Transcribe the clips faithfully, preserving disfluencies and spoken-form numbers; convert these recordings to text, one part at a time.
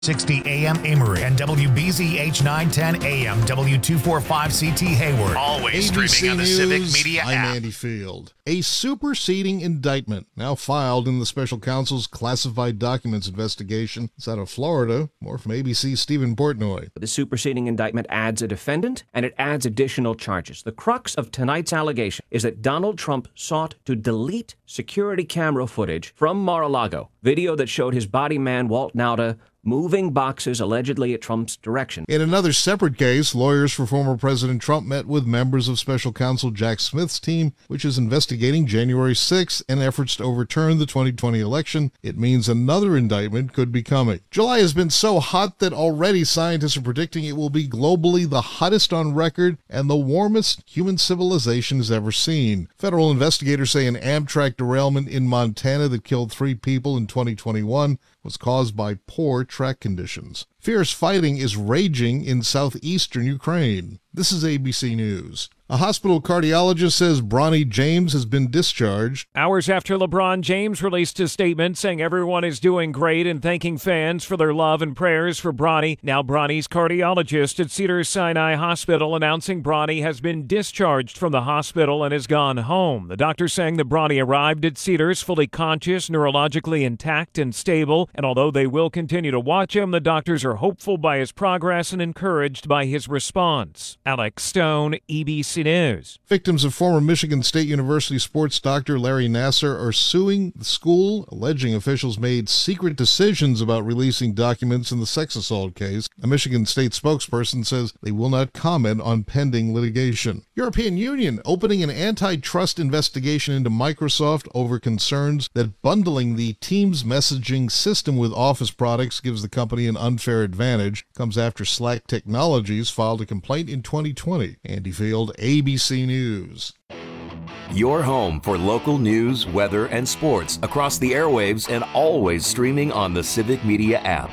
sixty A M Amory and W B Z H nine ten A M W two forty-five C T Hayward. Always A B C streaming on the News, Civic Media I'm app. Andy Field. A superseding indictment now filed in the special counsel's classified documents investigation. It's out of Florida. More from A B C's Stephen Portnoy. The superseding indictment adds a defendant, and it adds additional charges. The crux of tonight's allegation is that Donald Trump sought to delete security camera footage from Mar-a-Lago, video that showed his body man, Walt Nauta, moving boxes allegedly at Trump's direction. In another separate case, lawyers for former President Trump met with members of special counsel Jack Smith's team, which is investigating January sixth and efforts to overturn the twenty twenty election. It means another indictment could be coming. July has been so hot that already scientists are predicting it will be globally the hottest on record and the warmest human civilization has ever seen. Federal investigators say an Amtrak derailment in Montana that killed three people in twenty twenty-one was caused by poor track conditions. Fierce fighting is raging in southeastern Ukraine. This is A B C News. A hospital cardiologist says Bronny James has been discharged. Hours after LeBron James released a statement saying everyone is doing great and thanking fans for their love and prayers for Bronny, now Bronny's cardiologist at Cedars-Sinai Hospital announcing Bronny has been discharged from the hospital and has gone home. The doctor saying that Bronny arrived at Cedars fully conscious, neurologically intact and stable, and although they will continue to watch him, the doctors are hopeful by his progress and encouraged by his response. Alex Stone, E B C News. Victims of former Michigan State University sports doctor Larry Nassar are suing the school, alleging officials made secret decisions about releasing documents in the sex assault case. A Michigan State spokesperson says they will not comment on pending litigation. European Union opening an antitrust investigation into Microsoft over concerns that bundling the Teams messaging system with Office products gives the company an unfair advantage. Comes after Slack Technologies filed a complaint in twenty twenty. Andy Field, A B C News. Your home for local news, weather, and sports across the airwaves and always streaming on the Civic Media app.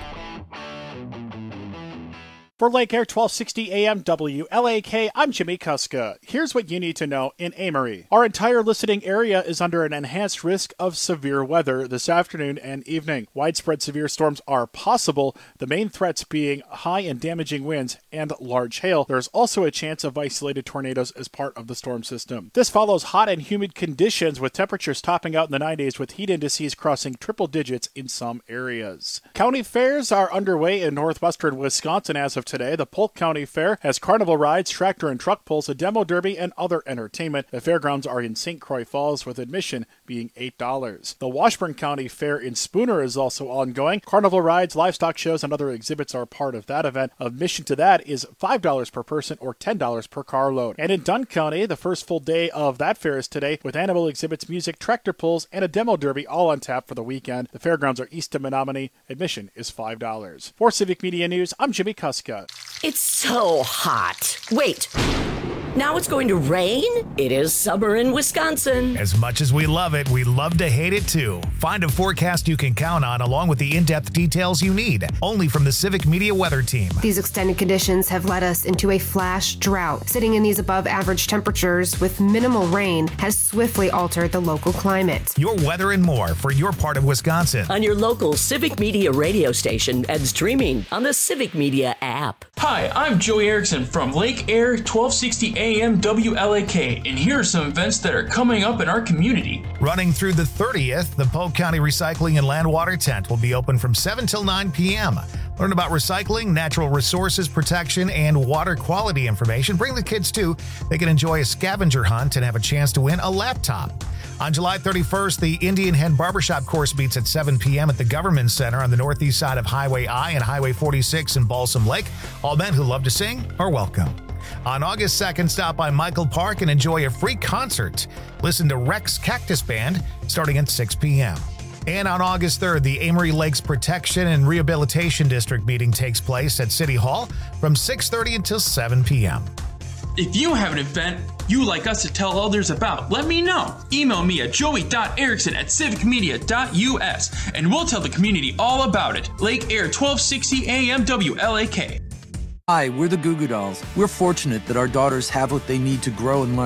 For Lake Air twelve sixty A M W L A K, I'm Jimmy Kuska. Here's what you need to know in Amory. Our entire listening area is under an enhanced risk of severe weather this afternoon and evening. Widespread severe storms are possible, the main threats being high and damaging winds and large hail. There's also a chance of isolated tornadoes as part of the storm system. This follows hot and humid conditions with temperatures topping out in the nineties with heat indices crossing triple digits in some areas. County fairs are underway in northwestern Wisconsin as of today. The Polk County Fair has carnival rides, tractor and truck pulls, a demo derby, and other entertainment. The fairgrounds are in Saint Croix Falls, with admission being eight dollars. The Washburn County Fair in Spooner is also ongoing. Carnival rides, livestock shows, and other exhibits are part of that event. Admission to that is five dollars per person or ten dollars per carload. And in Dunn County, the first full day of that fair is today, with animal exhibits, music, tractor pulls, and a demo derby all on tap for the weekend. The fairgrounds are east of Menominee. Admission is five dollars. For Civic Media News, I'm Jimmy Kuska. It's so hot. Wait. Now it's going to rain? It is summer in Wisconsin. As much as we love it, we love to hate it too. Find a forecast you can count on along with the in-depth details you need. Only from the Civic Media Weather Team. These extended conditions have led us into a flash drought. Sitting in these above average temperatures with minimal rain has swiftly altered the local climate. Your weather and more for your part of Wisconsin. On your local Civic Media radio station and streaming on the Civic Media app. Hi, I'm Joey Erickson from Lake Air twelve sixty A M W L A K, and here are some events that are coming up in our community. Running through the thirtieth, the Polk County Recycling and Land Water Tent will be open from seven till nine p.m. Learn about recycling, natural resources protection, and water quality information. Bring the kids too. They can enjoy a scavenger hunt and have a chance to win a laptop. On July thirty-first, the Indian Head Barbershop course meets at seven p.m. at the Government Center on the northeast side of Highway I and Highway forty-six in Balsam Lake. All men who love to sing are welcome. On August second, stop by Michael Park and enjoy a free concert. Listen to Rex Cactus Band starting at six p.m. And on August third, the Amory Lakes Protection and Rehabilitation District meeting takes place at City Hall from six thirty until seven p.m. If you have an event you'd like us to tell others about, let me know. Email me at joey dot erickson at civic media dot u s and we'll tell the community all about it. Lake Air twelve sixty A M W L A K. Hi, we're the Goo Goo Dolls. We're fortunate that our daughters have what they need to grow and learn.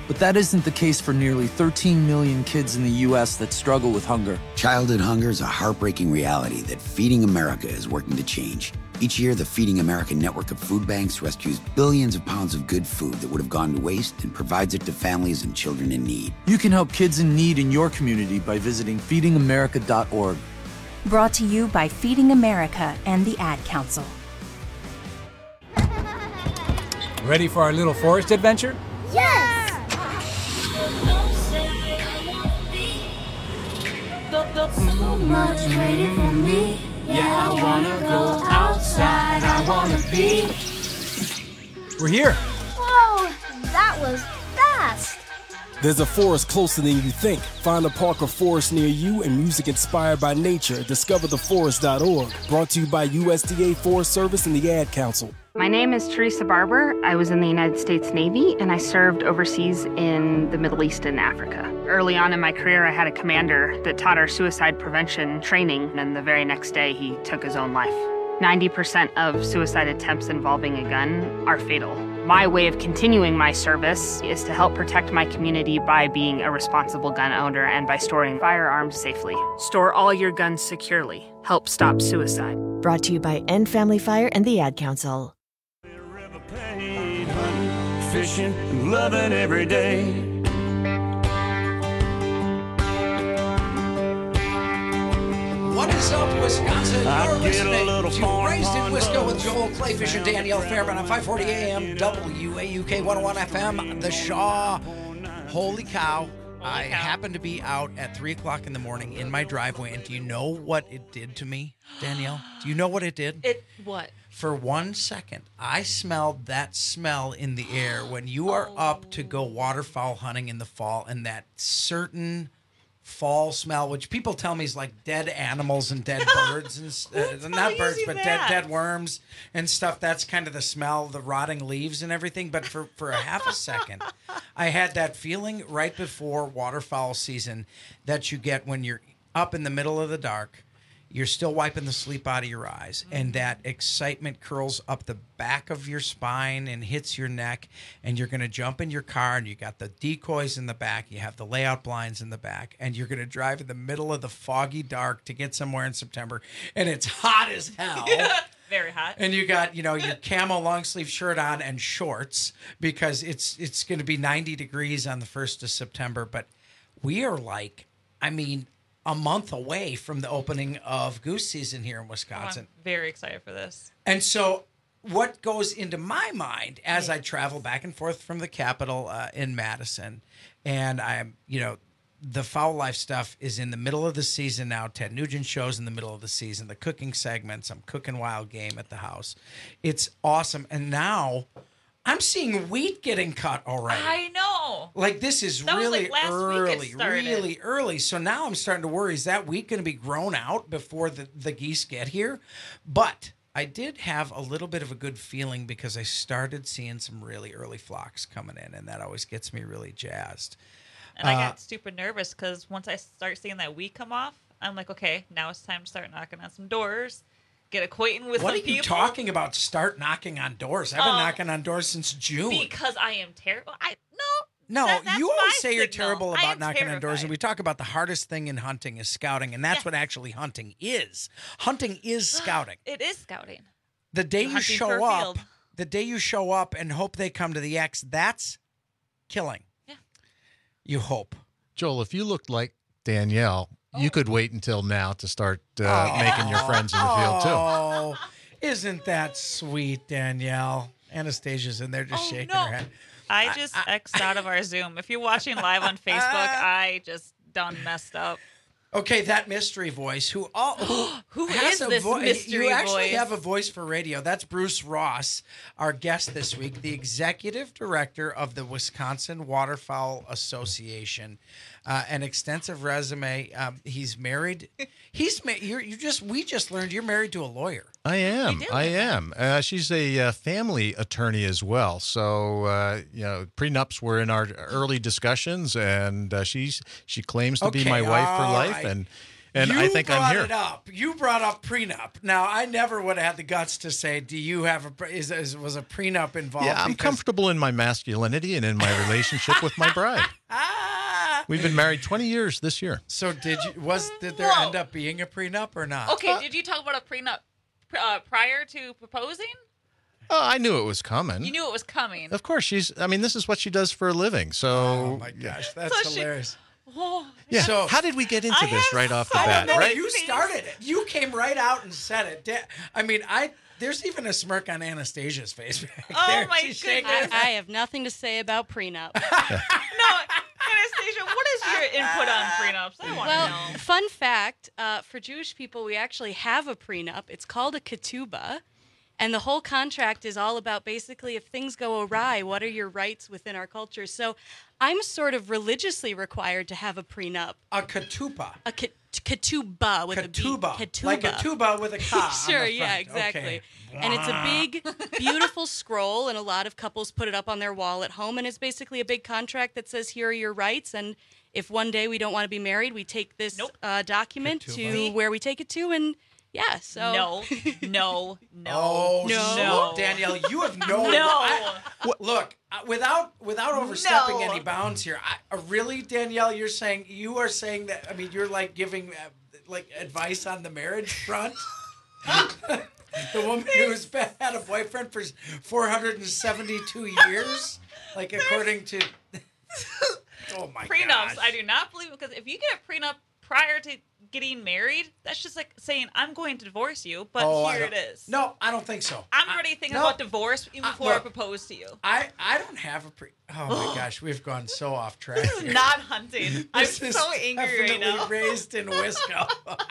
But that isn't the case for nearly thirteen million kids in the U S that struggle with hunger. Childhood hunger is a heartbreaking reality that Feeding America is working to change. Each year, the Feeding America network of food banks rescues billions of pounds of good food that would have gone to waste and provides it to families and children in need. You can help kids in need in your community by visiting feeding america dot org. Brought to you by Feeding America and the Ad Council. Ready for our little forest adventure? Yes! So much waiting for me. Yeah, I wanna go outside. I wanna be. We're here. Whoa, that was fast. There's a forest closer than you think. Find a park or forest near you and music inspired by nature. discover the forest dot org. Brought to you by U S D A Forest Service and the Ad Council. My name is Teresa Barber. I was in the United States Navy, and I served overseas in the Middle East and Africa. Early on in my career, I had a commander that taught our suicide prevention training, and the very next day, he took his own life. ninety percent of suicide attempts involving a gun are fatal. My way of continuing my service is to help protect my community by being a responsible gun owner and by storing firearms safely. Store all your guns securely. Help stop suicide. Brought to you by End Family Fire and the Ad Council. Fishing, loving every day. What is up, Wisconsin? You're listening to Raised in Wisco with Joel Clayfish and Danielle Fairman on five forty A M W A U K one oh one F M, The Shaw. Holy cow. I happened to be out at three o'clock in the morning in my driveway, and do you know what it did to me, Danielle? Do you know what it did? It what? For one second, I smelled that smell in the air when you are oh. up to go waterfowl hunting in the fall, and that certain fall smell, which people tell me is like dead animals and dead birds, and uh, not birds, but dead, dead worms and stuff. That's kind of the smell, the rotting leaves and everything. But for, for a half a second, I had that feeling right before waterfowl season that you get when you're up in the middle of the dark. You're still wiping the sleep out of your eyes, and that excitement curls up the back of your spine and hits your neck, and you're going to jump in your car, and you got the decoys in the back, you have the layout blinds in the back, and you're going to drive in the middle of the foggy dark to get somewhere in September, and it's hot as hell. Yeah, very hot. And you got, you know, your camo long sleeve shirt on and shorts because it's it's going to be ninety degrees on the first of September, but we are like, I mean, a month away from the opening of goose season here in Wisconsin. Oh, I'm very excited for this. And so what goes into my mind as I travel back and forth from the Capitol uh, in Madison, and I'm, you know, the Fowl Life stuff is in the middle of the season now. Ted Nugent show's in the middle of the season. The cooking segments, I'm cooking wild game at the house. It's awesome. And now I'm seeing wheat getting cut already. I know. Like, this is that really was like last early, week it started. really early. So now I'm starting to worry, is that wheat going to be grown out before the, the geese get here? But I did have a little bit of a good feeling because I started seeing some really early flocks coming in, and that always gets me really jazzed. And uh, I got Uh, super nervous because once I start seeing that wheat come off, I'm like, okay, now it's time to start knocking on some doors. Get acquainted with What some are you people. talking about? Start knocking on doors. I've been Uh, knocking on doors since June. Because I am terrible. I no. No, that- that's you always my say you're signal. terrible I about am knocking on doors, terrified. and we talk about the hardest thing in hunting is scouting, and that's Yes. what actually hunting is. Hunting is scouting. It is scouting. The day You're you hunting show for a up, field. the day you show up and hope they come to the X, that's killing. Yeah. You hope. Joel, if you looked like Danielle, you could wait until now to start uh, Oh. making your friends in the field, too. Oh, isn't that sweet, Danielle? Anastasia's in there just Oh, shaking no. her head. I just X'd out of our Zoom. If you're watching live on Facebook, I just done messed up. Okay, that mystery voice who all who, Who has is a this vo- mystery You actually voice? have a voice for radio. That's Bruce Ross, our guest this week, the executive director of the Wisconsin Waterfowl Association. Uh, an extensive resume. Um, he's married. He's ma- you're, you just we just learned you're married to a lawyer. I am. I am. Uh, she's a uh, family attorney as well. So, uh, you know, prenups were in our early discussions, and uh, she's she claims to be Okay, my wife for all life. right. And and you I think I'm brought here. it up. You brought up prenup. Now, I never would have had the guts to say, "Do you have a pre- is, is was a prenup involved?" Yeah, I'm Because- comfortable in my masculinity and in my relationship with my bride. We've been married twenty years this year. So did you? Was did there Whoa. end up being a prenup or not? Okay, did you talk about a prenup uh, prior to proposing? Oh, I knew it was coming. You knew it was coming. Of course, she's. I mean, this is what she does for a living. So, Oh my gosh, that's So she- hilarious. Oh, yeah. So- how did we get into I this have right off the so bat? No, Right? you started it. You came right out and said it. Da- I mean, I. There's even a smirk on Anastasia's face back Oh, there. my She's shaking goodness. her I have nothing to say about prenup. No, Anastasia, what is your input on prenups? I want to Well, know. fun fact, uh, for Jewish people, we actually have a prenup. It's called a ketubah. And the whole contract is all about basically if things go awry, what are your rights within our culture? So I'm sort of religiously required to have a prenup. A ketubah. A ke- ketubah with Ketubah. a B. Ketubah. Like a tuba with a ka on Sure, the yeah, front. exactly. Okay. And it's a big, beautiful scroll, and a lot of couples put it up on their wall at home. And it's basically a big contract that says, here are your rights. And if one day we don't want to be married, we take this uh, document Ketubah. to where we take it to, and yeah, so. No, no, no, Oh, No. no. Danielle, you have no. No. I- look, uh, without without overstepping No. any bounds here, I, uh, really, Danielle, you're saying you are saying that. I mean, you're like giving uh, like advice on the marriage front. The woman who's been, had a boyfriend for four hundred seventy-two years, like according to. Oh my prenups. gosh. I do not believe because if you get a prenup prior to getting married, that's just like saying I'm going to divorce you. But Oh, I here it don't- is. No, I don't think so. I'm I- already thinking no. about divorce even Uh, before I look. propose to you. I, I don't have a pre. Oh my gosh, we've gone so off track. This is here. not hunting. I'm This is so angry right definitely now. raised in Wisco.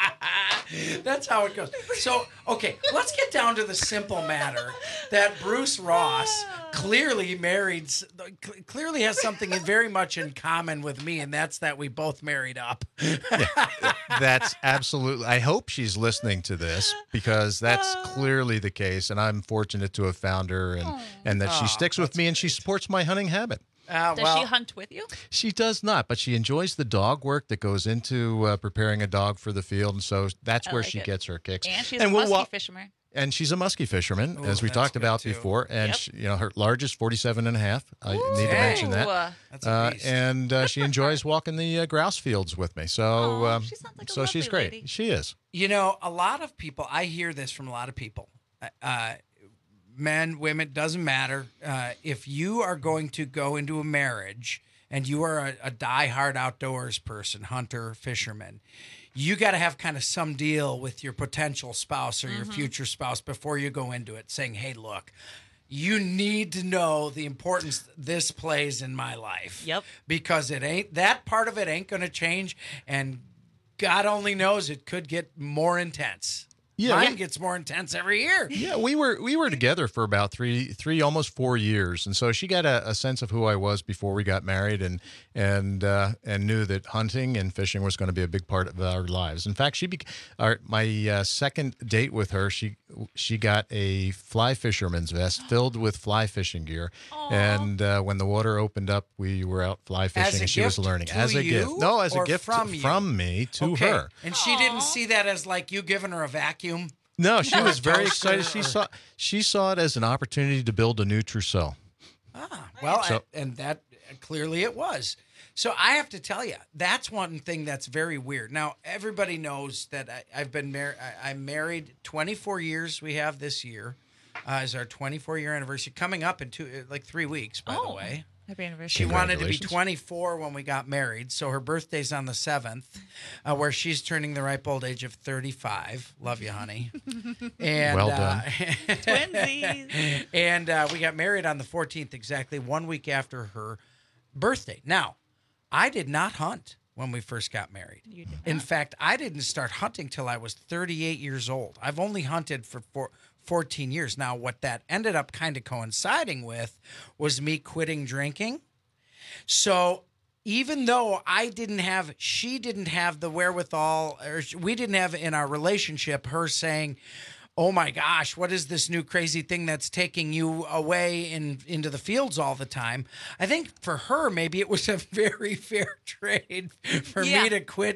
That's how it goes. So, okay, let's get down to the simple matter that Bruce Ross clearly married, s- cl- clearly has something very much in common with me, and that's that we both married up. That's absolutely. I hope she's listening to this because that's clearly the case, and I'm fortunate to have found her, and and that she Oh, sticks with me and she supports my hunting habit. Uh, Does well, she hunt with you? She does not, but she enjoys the dog work that goes into uh, preparing a dog for the field, and so that's I where like she it. gets her kicks. And she's and a we'll muskie wa- fisherman. And she's a muskie fisherman, Ooh, as we that's talked good, about too. before. And Yep. she, you know, her largest forty-seven and a half. I need to Dang. mention that. Ooh. That's a Uh, beast. and uh, she enjoys walking the uh, grouse fields with me. So, Aw, um, she sounds like a so she's lovely great. lady. She is. You know, a lot of people, I hear this from a lot of people. Uh, men, women, doesn't matter. Uh, if you are going to go into a marriage and you are a, a diehard outdoors person, hunter, fisherman, you got to have kind of some deal with your potential spouse or your future spouse before you go into it, saying, hey, look, you need to know the importance this plays in my life. Yep. Because it ain't, that part of it ain't going to change. And God only knows it could get more intense. Yeah, Mine we- gets more intense every year. Yeah, we were we were together for about three three almost four years, and so she got a, a sense of who I was before we got married, and and uh, and knew that hunting and fishing was going to be a big part of our lives. In fact, she be, our, my uh, second date with her, she she got a fly fisherman's vest filled with fly fishing gear, and uh, when the water opened up, we were out fly fishing, As a and she was gift learning to as a you gift. No, as a or gift from to- you? from me to Okay. her. And she didn't see that as like you giving her a vacuum. No, she Or was a very toaster excited. She or- saw she saw it as an opportunity to build a new trousseau. Ah, well, So- I- and that clearly it was. So I have to tell you, that's one thing that's very weird. Now, everybody knows that I, I've been married. I'm married twenty-four years. We have this year uh, is our twenty-four year anniversary coming up in two, uh, like three weeks. By the way, Happy anniversary. she wanted to be Congratulations. twenty-four when we got married. So her birthday's on the seventh, uh, where she's turning the ripe old age of thirty-five. Love you, honey. And, Well uh, done. Twinsies. and uh, we got married on the fourteenth, exactly one week after her birthday. Now, I did not hunt when we first got married. You did In fact, I didn't start hunting till I was thirty-eight years old. I've only hunted for four, fourteen years. Now, what that ended up kind of coinciding with was me quitting drinking. So even though I didn't have, she didn't have the wherewithal, or we didn't have in our relationship her saying, oh my gosh, what is this new crazy thing that's taking you away in, into the fields all the time? I think for her, maybe it was a very fair trade for Yeah. me to quit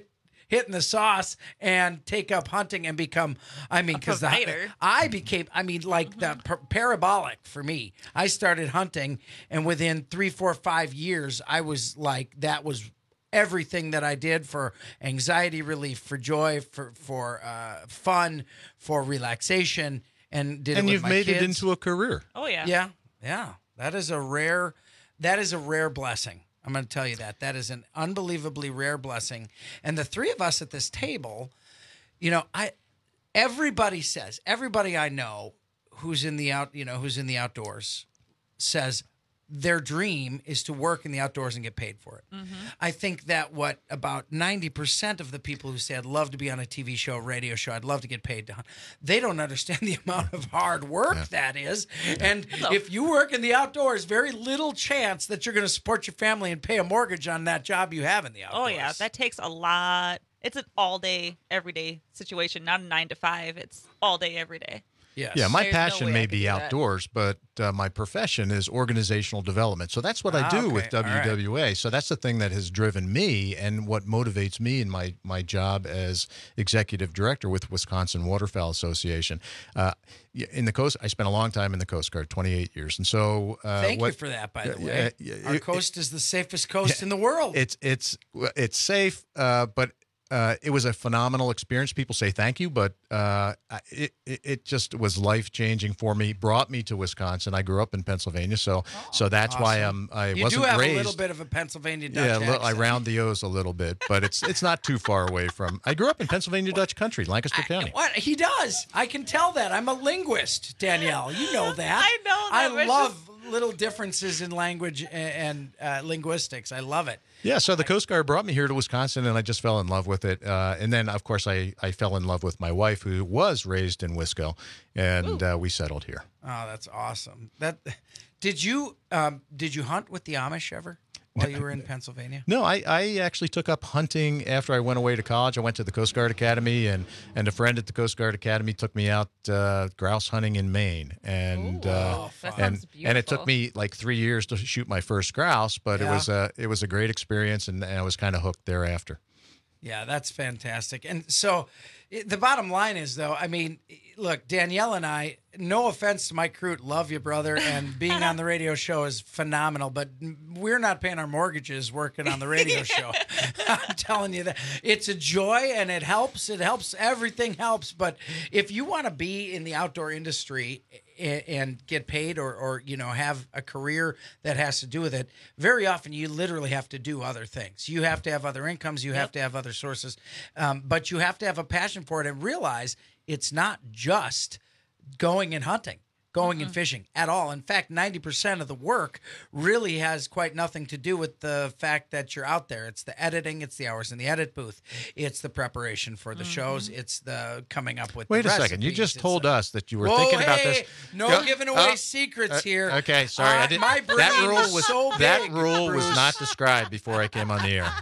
hitting the sauce and take up hunting and become, I mean, because I became, I mean, like mm-hmm. the par- parabolic for me. I started hunting, and within three, four, five years, I was like, that was everything that I did for anxiety relief, for joy, for for uh, fun, for relaxation, and did and it with you've my made kids. it into a career. Oh yeah, yeah, yeah. That is a rare, that is a rare blessing. I'm going to tell you that. That is an unbelievably rare blessing. And the three of us at this table, you know, I everybody says, everybody I know who's in the out, you know, who's in the outdoors says their dream is to work in the outdoors and get paid for it. Mm-hmm. I think that what about ninety percent of the people who say, I'd love to be on a T V show, radio show, I'd love to get paid to hunt, they don't understand the amount of hard work yeah. that is. And Hello. If you work in the outdoors, very little chance that you're going to support your family and pay a mortgage on that job you have in the outdoors. Oh, yeah. That takes a lot. It's an all day, everyday situation, not a nine to five. It's all day, every day. Yes. Yeah, my There's passion no may be outdoors, but uh, my profession is organizational development. So that's what I Ah, do okay. with All right. W W A. So that's the thing that has driven me and what motivates me in my, my job as executive director with Wisconsin Waterfowl Association. Uh, in the Coast, I spent a long time in the Coast Guard, twenty-eight years. And so uh, Thank what, you for that, by the uh, way. yeah, Our it- coast is the safest coast in the world. It's it's it's safe, uh, but uh, it was a phenomenal experience. People say thank you, but uh, I- it it it just was life changing for me. Brought me to Wisconsin. I grew up in Pennsylvania, so so that's why I'm I you wasn't do have raised. a little bit of a Pennsylvania Dutch yeah, a little- I accent. round the O's a little bit, but it's it's not too far away from. I grew up in Pennsylvania Dutch country, Lancaster County. What he does, I can tell that. I'm a linguist, Danielle. You know that. I know that, I but it's love little differences in language and, and uh, linguistics. I love it. Yeah, so the Coast Guard brought me here to Wisconsin, and I just fell in love with it. Uh, and then, of course, I, I fell in love with my wife, who was raised in Wisco, and uh, we settled here. Oh, that's awesome. That did you um, did you hunt with the Amish ever while you were in Pennsylvania? No, I, I actually took up hunting after I went away to college. I went to the Coast Guard Academy, and, and a friend at the Coast Guard Academy took me out uh, grouse hunting in Maine. And Ooh, uh, that and sounds and it took beautiful. me like three years to shoot my first grouse, but Yeah. it was a it was a great experience, and, and I was kind of hooked thereafter. Yeah, that's fantastic. And so it, the bottom line is, though, I mean, look, Danielle and I, no offense to Mike Crute, love you, brother, and being on the radio show is phenomenal, but we're not paying our mortgages working on the radio show. I'm telling you that. It's a joy, and it helps. It helps. Everything helps. But if you want to be in the outdoor industry and, and get paid or, or, you know, have a career that has to do with it, very often you literally have to do other things. You have to have other incomes. You have to have other sources. Um, but you have to have a passion for it and realize it's not just going and hunting, going Mm-hmm. and fishing at all. In fact, ninety percent of the work really has quite nothing to do with the fact that you're out there. It's the editing, it's the hours in the edit booth, it's the preparation for the Mm-hmm. shows, it's the coming up with Wait the a second. You recipes, just it's told the- us that you were Whoa, thinking about hey, this. No Go- giving away oh, secrets uh, here. Okay, sorry. Uh, I didn't. my that brain rule is was so that big, rule was Bruce. not described before I came on the air.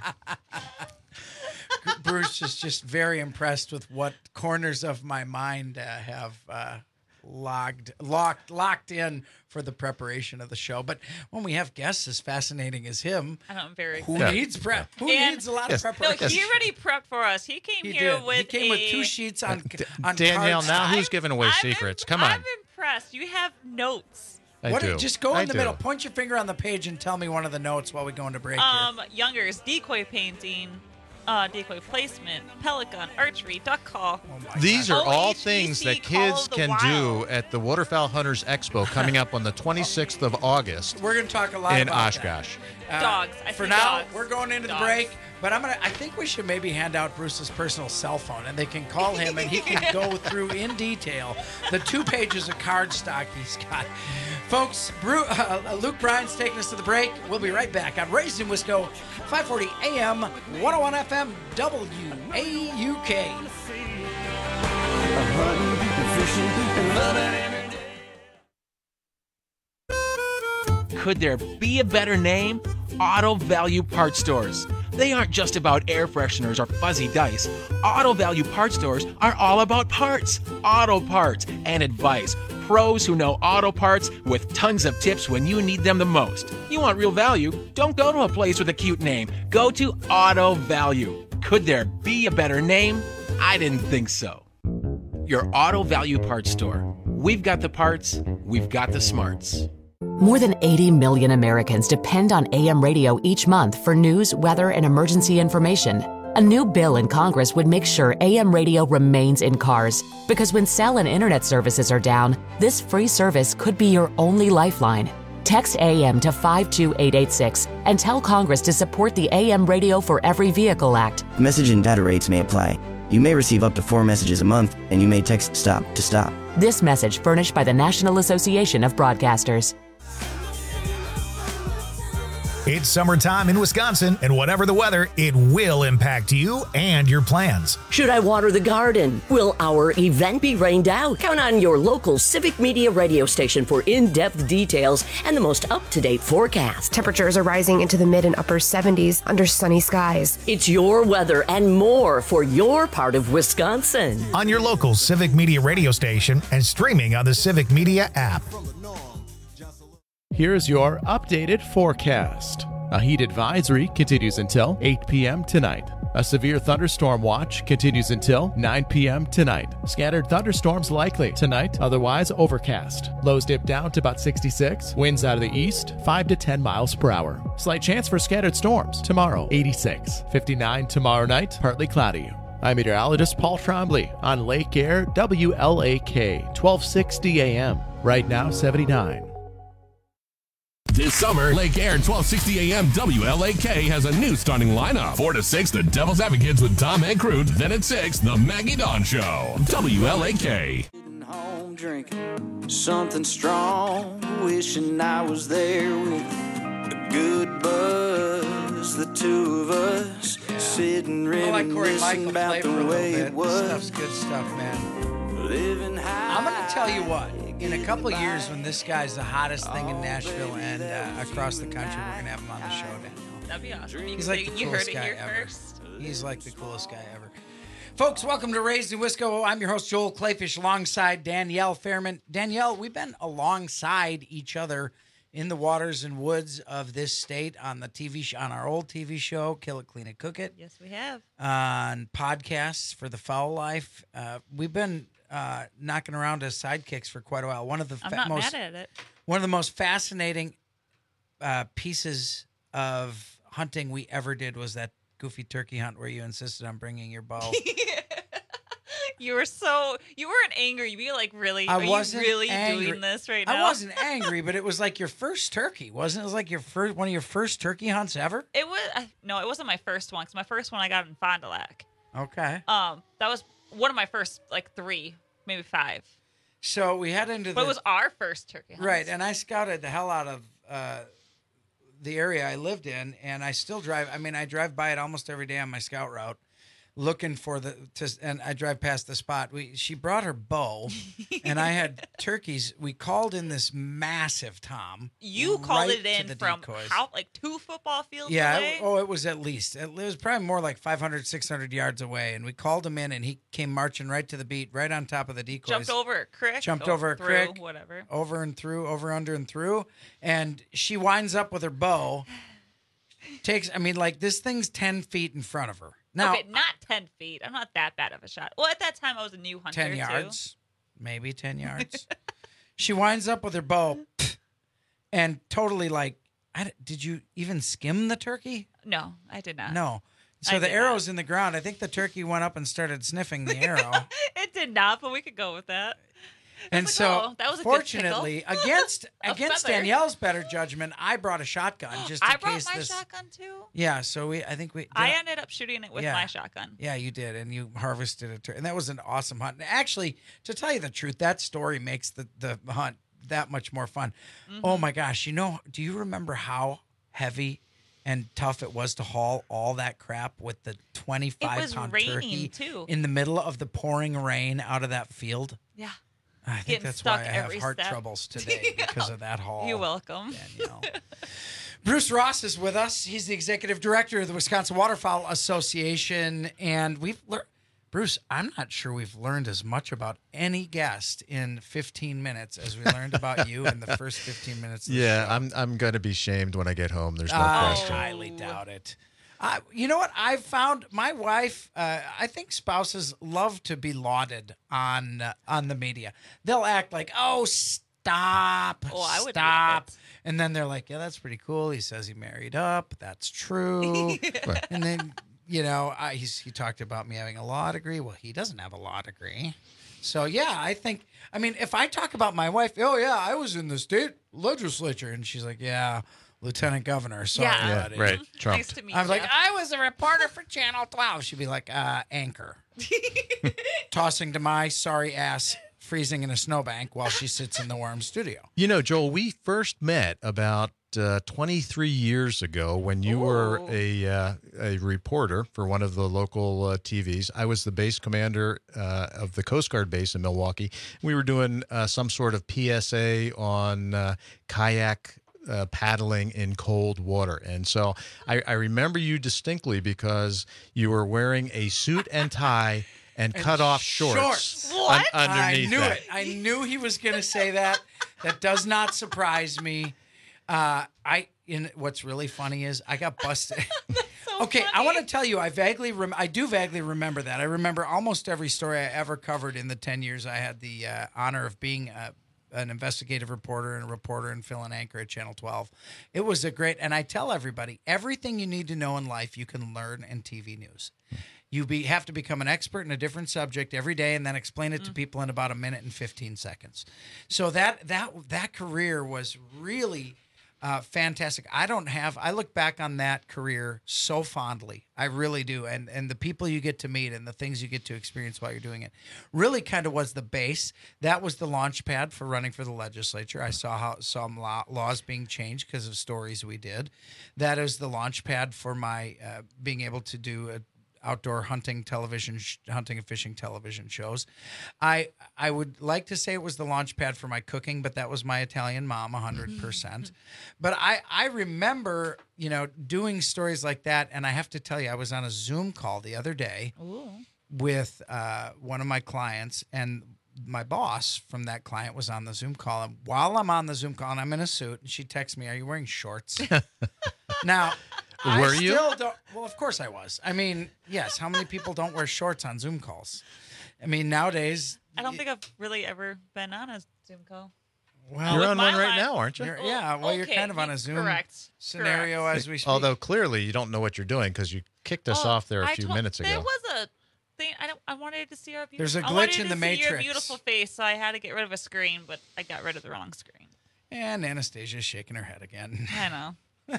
Bruce is just very impressed with what corners of my mind uh, have uh, logged, locked, locked in for the preparation of the show. But when we have guests as fascinating as him, I know, I'm very who excited. needs prep? Who And- needs a lot Yes. of No, preparation? he already prepped for us. He came He here did. with He came with a- two sheets on, on Danielle, now cardstock. who's giving away secrets? Come on. I'm impressed. You have notes. I What- do. Just go in I the do. middle. Point your finger on the page and tell me one of the notes while we go into break here. Um, Younger's decoy painting, uh, decoy placement, pellet gun, archery, duck call. These are Oh, all H B C things that Call kids of the can Wild. do at the Waterfowl Hunters Expo coming up on the twenty-sixth of August We're going to talk a lot in about Oshkosh. that. Uh, Dogs. I For see now, dogs. we're going into Dogs. the break, but I'm gonna. I think we should maybe hand out Bruce's personal cell phone, and they can call him, and he can go through in detail the two pages of cardstock he's got. Folks, Bru- uh, Luke Bryan's taking us to the break. We'll be right back on Raised in Wisco, five forty A M, one oh one F M, W A U K. Could there be a better name? Auto Value Parts Stores. They aren't just about air fresheners or fuzzy dice. Auto Value Parts Stores are all about parts, auto parts, and advice. Pros who know auto parts with tons of tips when you need them the most. You want real value? Don't go to a place with a cute name. Go to Auto Value. Could there be a better name? I didn't think so. Your Auto Value Parts store. We've got the parts, we've got the smarts. More than eighty million Americans depend on A M radio each month for news, weather, and emergency information. A new bill in Congress would make sure A M radio remains in cars, because when cell and internet services are down, this free service could be your only lifeline. Text A M to five two eight eight six and tell Congress to support the A M Radio for Every Vehicle Act. Message and data rates may apply. You may receive up to four messages a month, and you may text STOP to stop. This message furnished by the National Association of Broadcasters. It's summertime in Wisconsin, and whatever the weather, it will impact you and your plans. Should I water the garden? Will our event be rained out? Count on your local Civic Media radio station for in-depth details and the most up-to-date forecast. Temperatures are rising into the mid and upper seventies under sunny skies. It's your weather and more for your part of Wisconsin. On your local Civic Media radio station and streaming on the Civic Media app. Here's your updated forecast. A heat advisory continues until eight p.m. tonight. A severe thunderstorm watch continues until nine p.m. tonight. Scattered thunderstorms likely tonight, otherwise overcast. Lows dip down to about sixty-six. Winds out of the east, five to ten miles per hour. Slight chance for scattered storms tomorrow, eighty-six. fifty-nine tomorrow night, partly cloudy. I'm meteorologist Paul Trombley on Lake Air W L A K, twelve sixty A M. Right now, seventy-nine. This summer, Lake Air twelve sixty A M W L A K has a new starting lineup. four to six, the Devil's Advocates with Tom and Crute. Then at six, the Maggie Dawn Show. W L A K. Home drinking something strong, wishing I was there with a good buzz. The two of us yeah. sitting reminiscing about the way it was. This stuff's good stuff, man. Living high. I'm going to tell you what. In a couple of years, when this guy's the hottest thing in Nashville and uh, across the country, we're going to have him on the show, Daniel. That'd be awesome. You He's like the you coolest heard it guy here ever. first. He's like the coolest guy ever. Folks, welcome to Raised in Wisco. I'm your host, Joel Clayfish, alongside Danielle Fairman. Danielle, we've been alongside each other in the waters and woods of this state on the T V sh- on our old T V show, Kill It, Clean It, Cook It. Yes, we have. On podcasts for The Foul Life. Uh, we've been uh, knocking around as sidekicks for quite a while. One of the I'm fa- not most mad at it. one of the most fascinating uh, pieces of hunting we ever did was that goofy turkey hunt where you insisted on bringing your bow. You were so you weren't angry. You were like, really? I Are wasn't you really angry. doing this right now? I wasn't angry, but it was like your first turkey, wasn't it? It was like your first one of your first turkey hunts ever. It was I, no, it wasn't my first one. Cause my first one I got in Fond du Lac. Okay. Um, that was one of my first like three, maybe five. So we head into But the it was our first turkey hunt. right, and I scouted the hell out of uh, the area I lived in, and I still drive. I mean, I drive by it almost every day on my scout route, looking for the. To, and I drive past the spot. We she brought her bow, and I had turkeys. We called in this massive tom. You called right it to in the from decoys. how like two football fields Yeah, away? it, oh, it was at least. It was probably more like five hundred, six hundred yards away. And we called him in, and he came marching right to the beat, right on top of the decoys. Jumped over a creek. Jumped or over a through, creek. Whatever. Over and through, over, under, and through. And she winds up with her bow. Takes, I mean, like, this thing's ten feet in front of her. Now, okay, not ten feet. I'm not that bad of a shot. Well, at that time, I was a new hunter, ten too. yards. Maybe ten yards. She winds up with her bow and totally, like, I, did you even skim the turkey? No, I did not. No. So I the did arrow's in the ground. I think the turkey went up and started sniffing the arrow. It did not, but we could go with that. And like, so, oh, that was a good fortunately, tickle. against A against feather. Danielle's better judgment, I brought a shotgun just in I brought case my this. shotgun, too. Yeah, so we, I think we. did I ended up shooting it with Yeah. my shotgun. Yeah, you did, and you harvested a turkey, and that was an awesome hunt. And actually, to tell you the truth, that story makes the the hunt that much more fun. Mm-hmm. Oh my gosh, you know? Do you remember how heavy and tough it was to haul all that crap with the twenty-five It was pound raining, turkey too. in the middle of the pouring rain out of that field? Yeah. I think Getting that's why I stuck have every heart step. troubles today because of that haul. You're welcome. Danielle. Bruce Ross is with us. He's the executive director of the Wisconsin Waterfowl Association, and we've learned. Bruce, I'm not sure we've learned as much about any guest in fifteen minutes as we learned about you in the first fifteen minutes of the Yeah, show. I'm I'm going to be shamed when I get home. There's no I question. highly doubt it. I, you know what? I've found my wife, uh, I think spouses love to be lauded on uh, on the media. They'll act like, oh, stop, Oh, I would stop. And then they're like, yeah, that's pretty cool. He says he married up. That's true. And then, you know, I, he's, he talked about me having a law degree. Well, he doesn't have a law degree. So, yeah, I think, I mean, if I talk about my wife, oh, yeah, I was in the state legislature. And she's like, yeah, lieutenant governor. Sorry, Yeah, buddy. right. Trump. Nice to meet I was you. like, I was a reporter for Channel twelve. She'd be like, uh, anchor. Tossing to my sorry ass, freezing in a snowbank while she sits in the warm studio. You know, Joel, we first met about uh, twenty-three years ago when you were a uh, a reporter for one of the local uh, T Vs. I was the base commander uh, of the Coast Guard base in Milwaukee. We were doing uh, some sort of P S A on uh, kayak Uh, paddling in cold water. And so I, I remember you distinctly because you were wearing a suit and tie and, And cut off shorts, shorts. un- underneath I knew that. it. I knew he was going to say that. That does not surprise me. Uh, I in what's really funny is I got busted. okay, I want to tell you, I vaguely, rem- I do vaguely remember that. I remember almost every story I ever covered in the ten years I had the uh, honor of being a an investigative reporter and a reporter and fill-in anchor at Channel twelve. It was a great, and I tell everybody, everything you need to know in life you can learn in T V news. You be, have to become an expert in a different subject every day and then explain it to people in about a minute and fifteen seconds. So that that that career was really uh, fantastic. I don't have, I look back on that career so fondly. I really do. And and the people you get to meet and the things you get to experience while you're doing it really kind of was the base. That was the launch pad for running for the legislature. I saw how some law, laws being changed because of stories we did. That is the launch pad for my uh, being able to do a outdoor hunting television, sh- hunting and fishing television shows. I I would like to say it was the launch pad for my cooking, but that was my Italian mom, one hundred percent. But I, I remember, you know, doing stories like that, and I have to tell you, I was on a Zoom call the other day Ooh. with uh, one of my clients, and my boss from that client was on the Zoom call. And while I'm on the Zoom call, and I'm in a suit, and she texts me, "Are you wearing shorts?" Now, Were I you? Still don't, well, of course I was. I mean, yes. How many people don't wear shorts on Zoom calls? I mean, nowadays. I don't think I've really ever been on a Zoom call. Well, You're With on my one right line- now, aren't you? You're- yeah. Well, you're Okay, kind of on a Zoom correct, scenario correct. as we speak. Although clearly you don't know what you're doing because you kicked us Oh, off there a I few told- minutes There ago. was a thing. I don't. I wanted to see your beautiful. There's a I glitch wanted in to the see Your Matrix. beautiful face, so I had to get rid of a screen, but I got rid of the wrong screen. And Anastasia's shaking her head again. I know.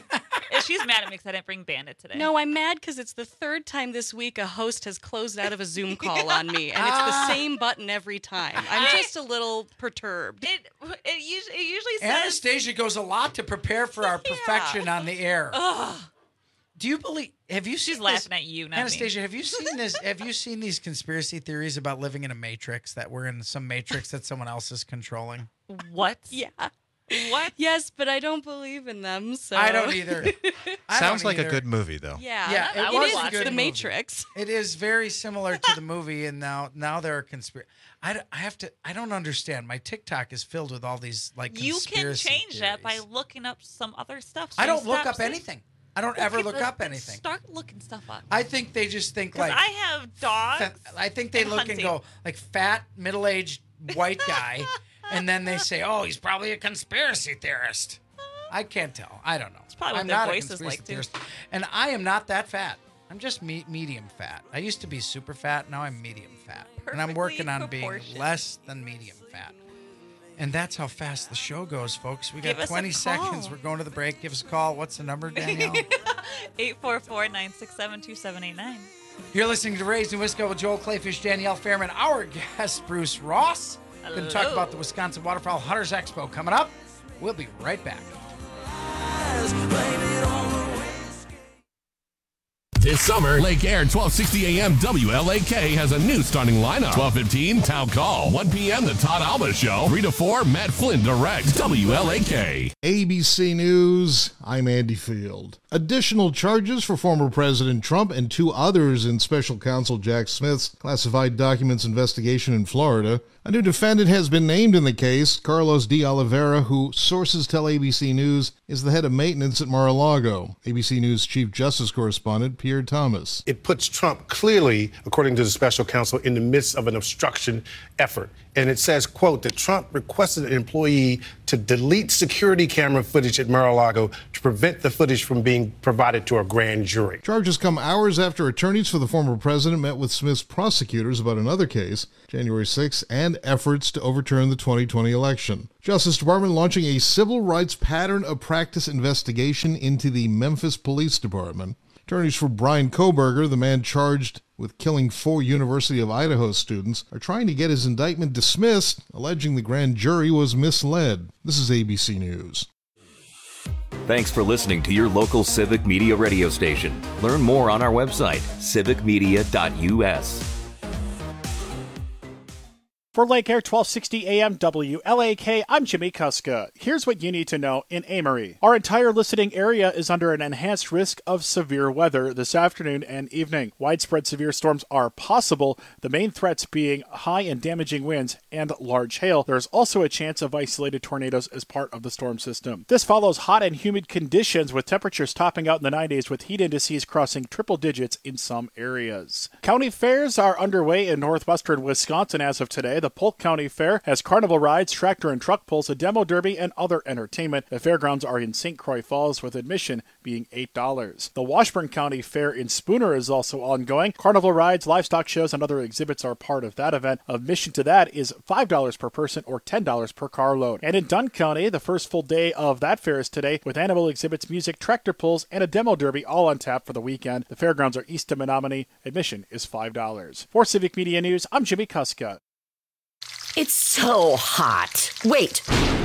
And she's mad at me because I didn't bring Bandit today. No, I'm mad because it's the third time this week a host has closed out of a Zoom call on me, and it's the same button every time. I'm just a little perturbed. It it usually, it usually says. Anastasia goes a lot to prepare for our perfection on the air. Ugh. Do you believe? Have you seen? She's laughing this, at you, not me. Anastasia, have you seen this? Have you seen these conspiracy theories about living in a matrix? That we're in some matrix that someone else is controlling. What? Yeah. What? Yes, but I don't believe in them. So I don't either. I Sounds don't like either. a good movie, though. Yeah, Yeah, it, it was is. a It's good the movie. Matrix. It is very similar to the movie, and now now there are conspiracy. I, d- I have to. I don't understand. My TikTok is filled with all these like You can conspiracy change that by theories. looking up some other stuff. I So don't look stop up saying- anything. I don't ever Okay, look let's- up let's anything. Start looking stuff up. I think they just think 'Cause like I have dogs. fa- I think they and look hunting. and go like fat middle-aged white guy, and then they say, "Oh, he's probably a conspiracy theorist." I can't tell. I don't know. It's probably what I'm their not a voice is conspiracy like, too. theorist, and I am not that fat. I'm just me- medium fat. I used to be super fat. Now I'm medium fat, and I'm working Perfectly on being proportioned. less than medium fat. And that's how fast the show goes, folks. We Give got us a twenty seconds. call. We're going to the break. Give us a call. What's the number, Danielle? eight four four, nine six seven, two seven eight nine. You're listening to Raised in Wisco with Joel Clayfish, Danielle Fairman, our guest, Bruce Ross. We're going to talk Hello. about the Wisconsin Waterfowl Hunters Expo coming up. We'll be right back. This summer, Lake Air twelve sixty A M W L A K has a new stunning lineup. twelve fifteen, Town Call. one p.m., The Todd Alba Show. three to four, Matt Flynn Direct. W L A K. A B C News, I'm Andy Field. Additional charges for former President Trump and two others in Special Counsel Jack Smith's classified documents investigation in Florida. A new defendant has been named in the case. Carlos de Oliveira, who sources tell A B C News is the head of maintenance at Mar-a-Lago. A B C News Chief Justice Correspondent Pierre Thomas. It puts Trump clearly, according to the special counsel, in the midst of an obstruction effort. And it says, quote, that Trump requested an employee to delete security camera footage at Mar-a-Lago to prevent the footage from being provided to a grand jury. Charges come hours after attorneys for the former president met with Smith's prosecutors about another case, January sixth, and efforts to overturn the twenty twenty election. Justice Department launching a civil rights pattern of practice investigation into the Memphis Police Department. Attorneys for Brian Kohberger, the man charged with killing four University of Idaho students, are trying to get his indictment dismissed, alleging the grand jury was misled. This is A B C News. Thanks for listening to your local Civic Media radio station. Learn more on our website, civic media dot u s. For Lake Air twelve sixty A M W L A K, I'm Jimmy Kuska. Here's what you need to know in Amory. Our entire listening area is under an enhanced risk of severe weather this afternoon and evening. Widespread severe storms are possible, the main threats being high and damaging winds and large hail. There's also a chance of isolated tornadoes as part of the storm system. This follows hot and humid conditions with temperatures topping out in the nineties with heat indices crossing triple digits in some areas. County fairs are underway in northwestern Wisconsin as of today. The Polk County Fair has carnival rides, tractor and truck pulls, a demo derby, and other entertainment. The fairgrounds are in Saint Croix Falls, with admission being eight dollars. The Washburn County Fair in Spooner is also ongoing. Carnival rides, livestock shows, and other exhibits are part of that event. Admission to that is five dollars per person or ten dollars per carload. And in Dunn County, the first full day of that fair is today, with animal exhibits, music, tractor pulls, and a demo derby all on tap for the weekend. The fairgrounds are east of Menominee. Admission is five dollars. For Civic Media News, I'm Jimmy Kuska. It's so hot. Wait.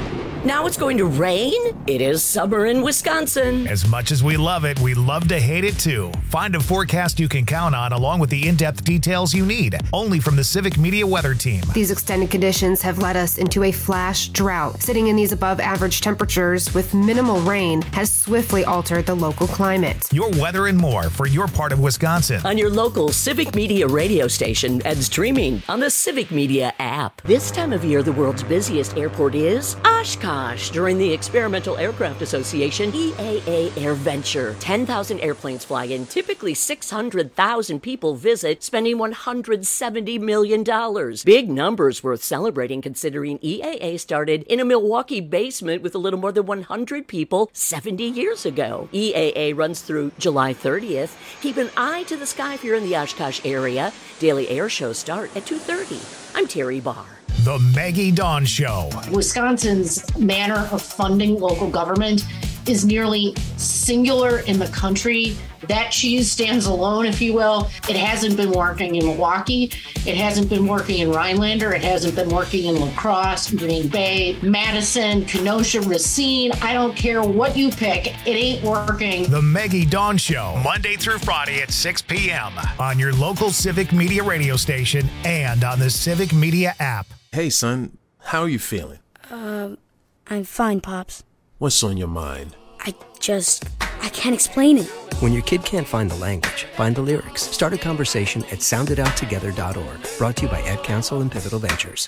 Now it's going to rain? It is summer in Wisconsin. As much as we love it, we love to hate it too. Find a forecast you can count on along with the in-depth details you need. Only from the Civic Media Weather Team. These extended conditions have led us into a flash drought. Sitting in these above average temperatures with minimal rain has swiftly altered the local climate. Your weather and more for your part of Wisconsin. On your local Civic Media radio station and streaming on the Civic Media app. This time of year, the world's busiest airport is Oshkosh. During the Experimental Aircraft Association E A A Air Venture. ten thousand airplanes fly in. Typically six hundred thousand people visit, spending one hundred seventy million dollars. Big numbers worth celebrating considering E A A started in a Milwaukee basement with a little more than one hundred people seventy years ago. E A A runs through July thirtieth. Keep an eye to the sky if you're in the Oshkosh area. Daily air shows start at two thirty. I'm Terry Barr. The Maggie Dawn Show. Wisconsin's manner of funding local government is nearly singular in the country. That cheese stands alone, if you will. It hasn't been working in Milwaukee. It hasn't been working in Rhinelander. It hasn't been working in La Crosse, Green Bay, Madison, Kenosha, Racine. I don't care what you pick. It ain't working. The Maggie Dawn Show, Monday through Friday at six p.m. on your local Civic Media radio station and on the Civic Media app. Hey, son, how are you feeling? Um, I'm fine, Pops. What's on your mind? I just, I can't explain it. When your kid can't find the language, find the lyrics. Start a conversation at sound it out together dot org. Brought to you by Ad Council and Pivotal Ventures.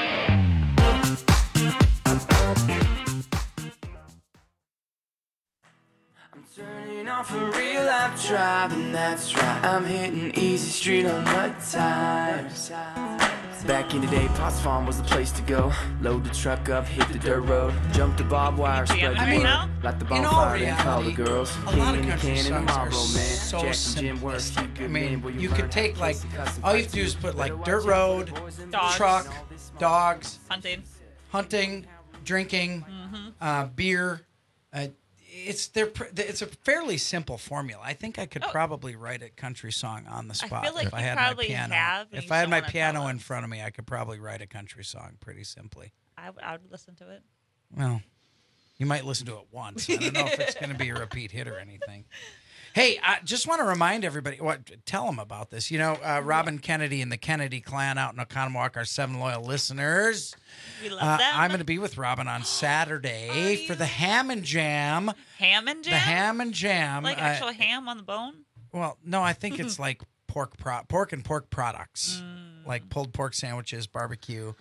I'm turning off a real life driving, that's right. I'm hitting Easy Street on mud tires. Back in the day, Potts Farm was the place to go. Load the truck up, hit the dirt road, jump the barbed wire, spread the I mean, word. Light the bonfire and call the reality, girls. a lot of King country Can and songs are Marlboro, man. so Jackson, Jim West, simplistic. you good I mean, man, boy, you learn could take like, custom all you have to do is put like dirt road, Dogs. truck, dogs, Hunting. hunting, drinking, Mhm. uh, beer. Uh, it's they're pr- it's a fairly simple formula. I think I could Oh. probably write a country song on the I spot feel like if I you had probably my piano. have, and you if just I had don't my wanna piano tell in us. front of me, I could probably write a country song pretty simply. I, w- I would listen to it. Well, you might listen to it once. I don't know if it's going to be a repeat hit or anything. Hey, I just want to remind everybody, what tell them about this. You know, uh, Robin Kennedy and the Kennedy clan out in Oconomowoc, our seven loyal listeners. We love Uh, them. I'm going to be with Robin on Saturday for the Ham and Jam. Ham and jam? The Ham and Jam. Like uh, actual ham on the bone? Well, no, I think it's like pork pro- pork and pork products, Mm. like pulled pork sandwiches, barbecue.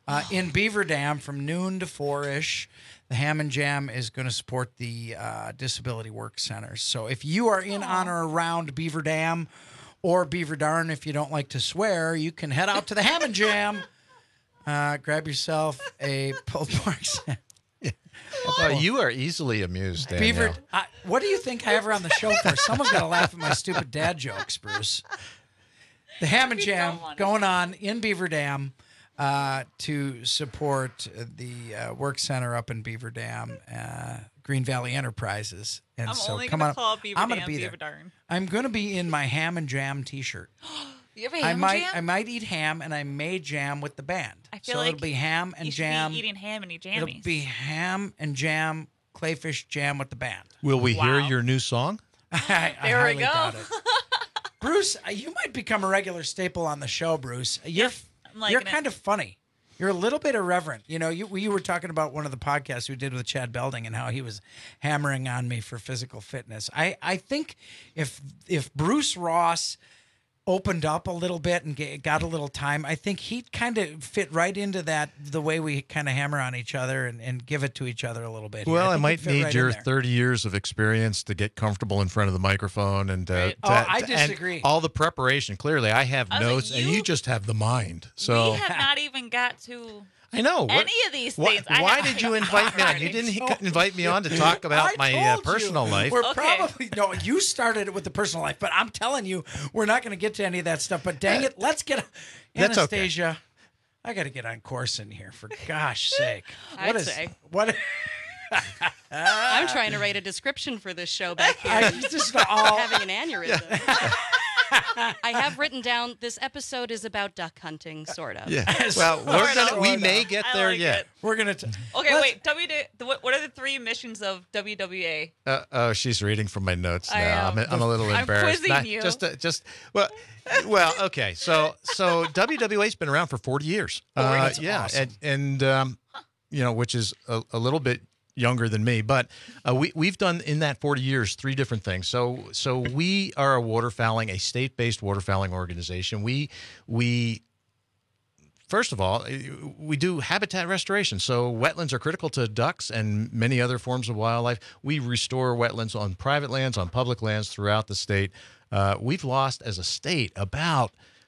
Uh, in Beaver Dam from noon to four-ish, the Ham and Jam is going to support the uh, Disability Work Centers. So if you are in, on, or around Beaver Dam or Beaver Darn, if you don't like to swear, you can head out to the Ham and Jam. Uh, grab yourself a pulled pork sandwich. Well, you are easily amused, Danielle. Beaver, I, what do you think I have her on the show for? Someone's got to laugh at my stupid dad jokes, Bruce. The Ham and Jam going on in Beaver Dam uh, to support the uh, work center up in Beaver Dam, uh, Green Valley Enterprises. And I'm so only come gonna on, call Beaver I'm gonna Dam be Beaver there. Darn. I'm going to be in my Ham and Jam T-shirt. You have a I ham might, jam? I might eat ham, and I may jam with the band. I feel so like it'll be ham and you should jam. be eating ham and eat It'll jammies. be ham and jam, Clayfish jam with the band. Will we hear Wow. your new song? I, I There we highly go. doubt it. Bruce, uh, you might become a regular staple on the show, Bruce. You're I'm liking you're it. kind of funny. You're a little bit irreverent. You know, you you were talking about one of the podcasts we did with Chad Belding and how he was hammering on me for physical fitness. I, I think if if Bruce Ross opened up a little bit and ga- got a little time, I think he'd kind of fit right into that, the way we kind of hammer on each other and, and give it to each other a little bit. here. Well, I, think he'd might fit need right in your there. thirty years of experience to get comfortable in front of the microphone and uh, Right. Oh, to- I to- disagree. And all the preparation. Clearly, I have I was like, notes, and you- you just have the mind. So we have not even got to I know. What- any of these why- things. I Why have- did you invite me on? You didn't told invite me on to talk about I my uh, told you. personal life. We're Okay. probably no. You started it with the personal life, but I'm telling you, we're not going to get to any of that stuff. But dang it, let's get That's okay. Anastasia. I got to get on course in here, for gosh sake. I'd What is say. what? I'm trying to write a description for this show back here. I just all. having an aneurysm. I have written down this episode is about duck hunting, sort of. Yeah. Well, we're Sort gonna, of. we may get I there like yet. it. We're gonna. T- Okay, let's- wait. W. The, what, what are the three missions of W W A? Uh, oh, she's reading from my notes I now. am. I'm, I'm a little I'm embarrassed. quizzing Not- you. Just, uh, just well, well, okay. So, so W W A's been around for forty years. Uh, That's yeah, awesome. and, and um, you know, which is a, a little bit younger than me, but uh, we we've done in that forty years three different things. So, so we are a waterfowling, a state-based waterfowling organization. We we. First of all, we do habitat restoration. So wetlands are critical to ducks and many other forms of wildlife. We restore wetlands on private lands, on public lands throughout the state. Uh, we've lost, as a state, about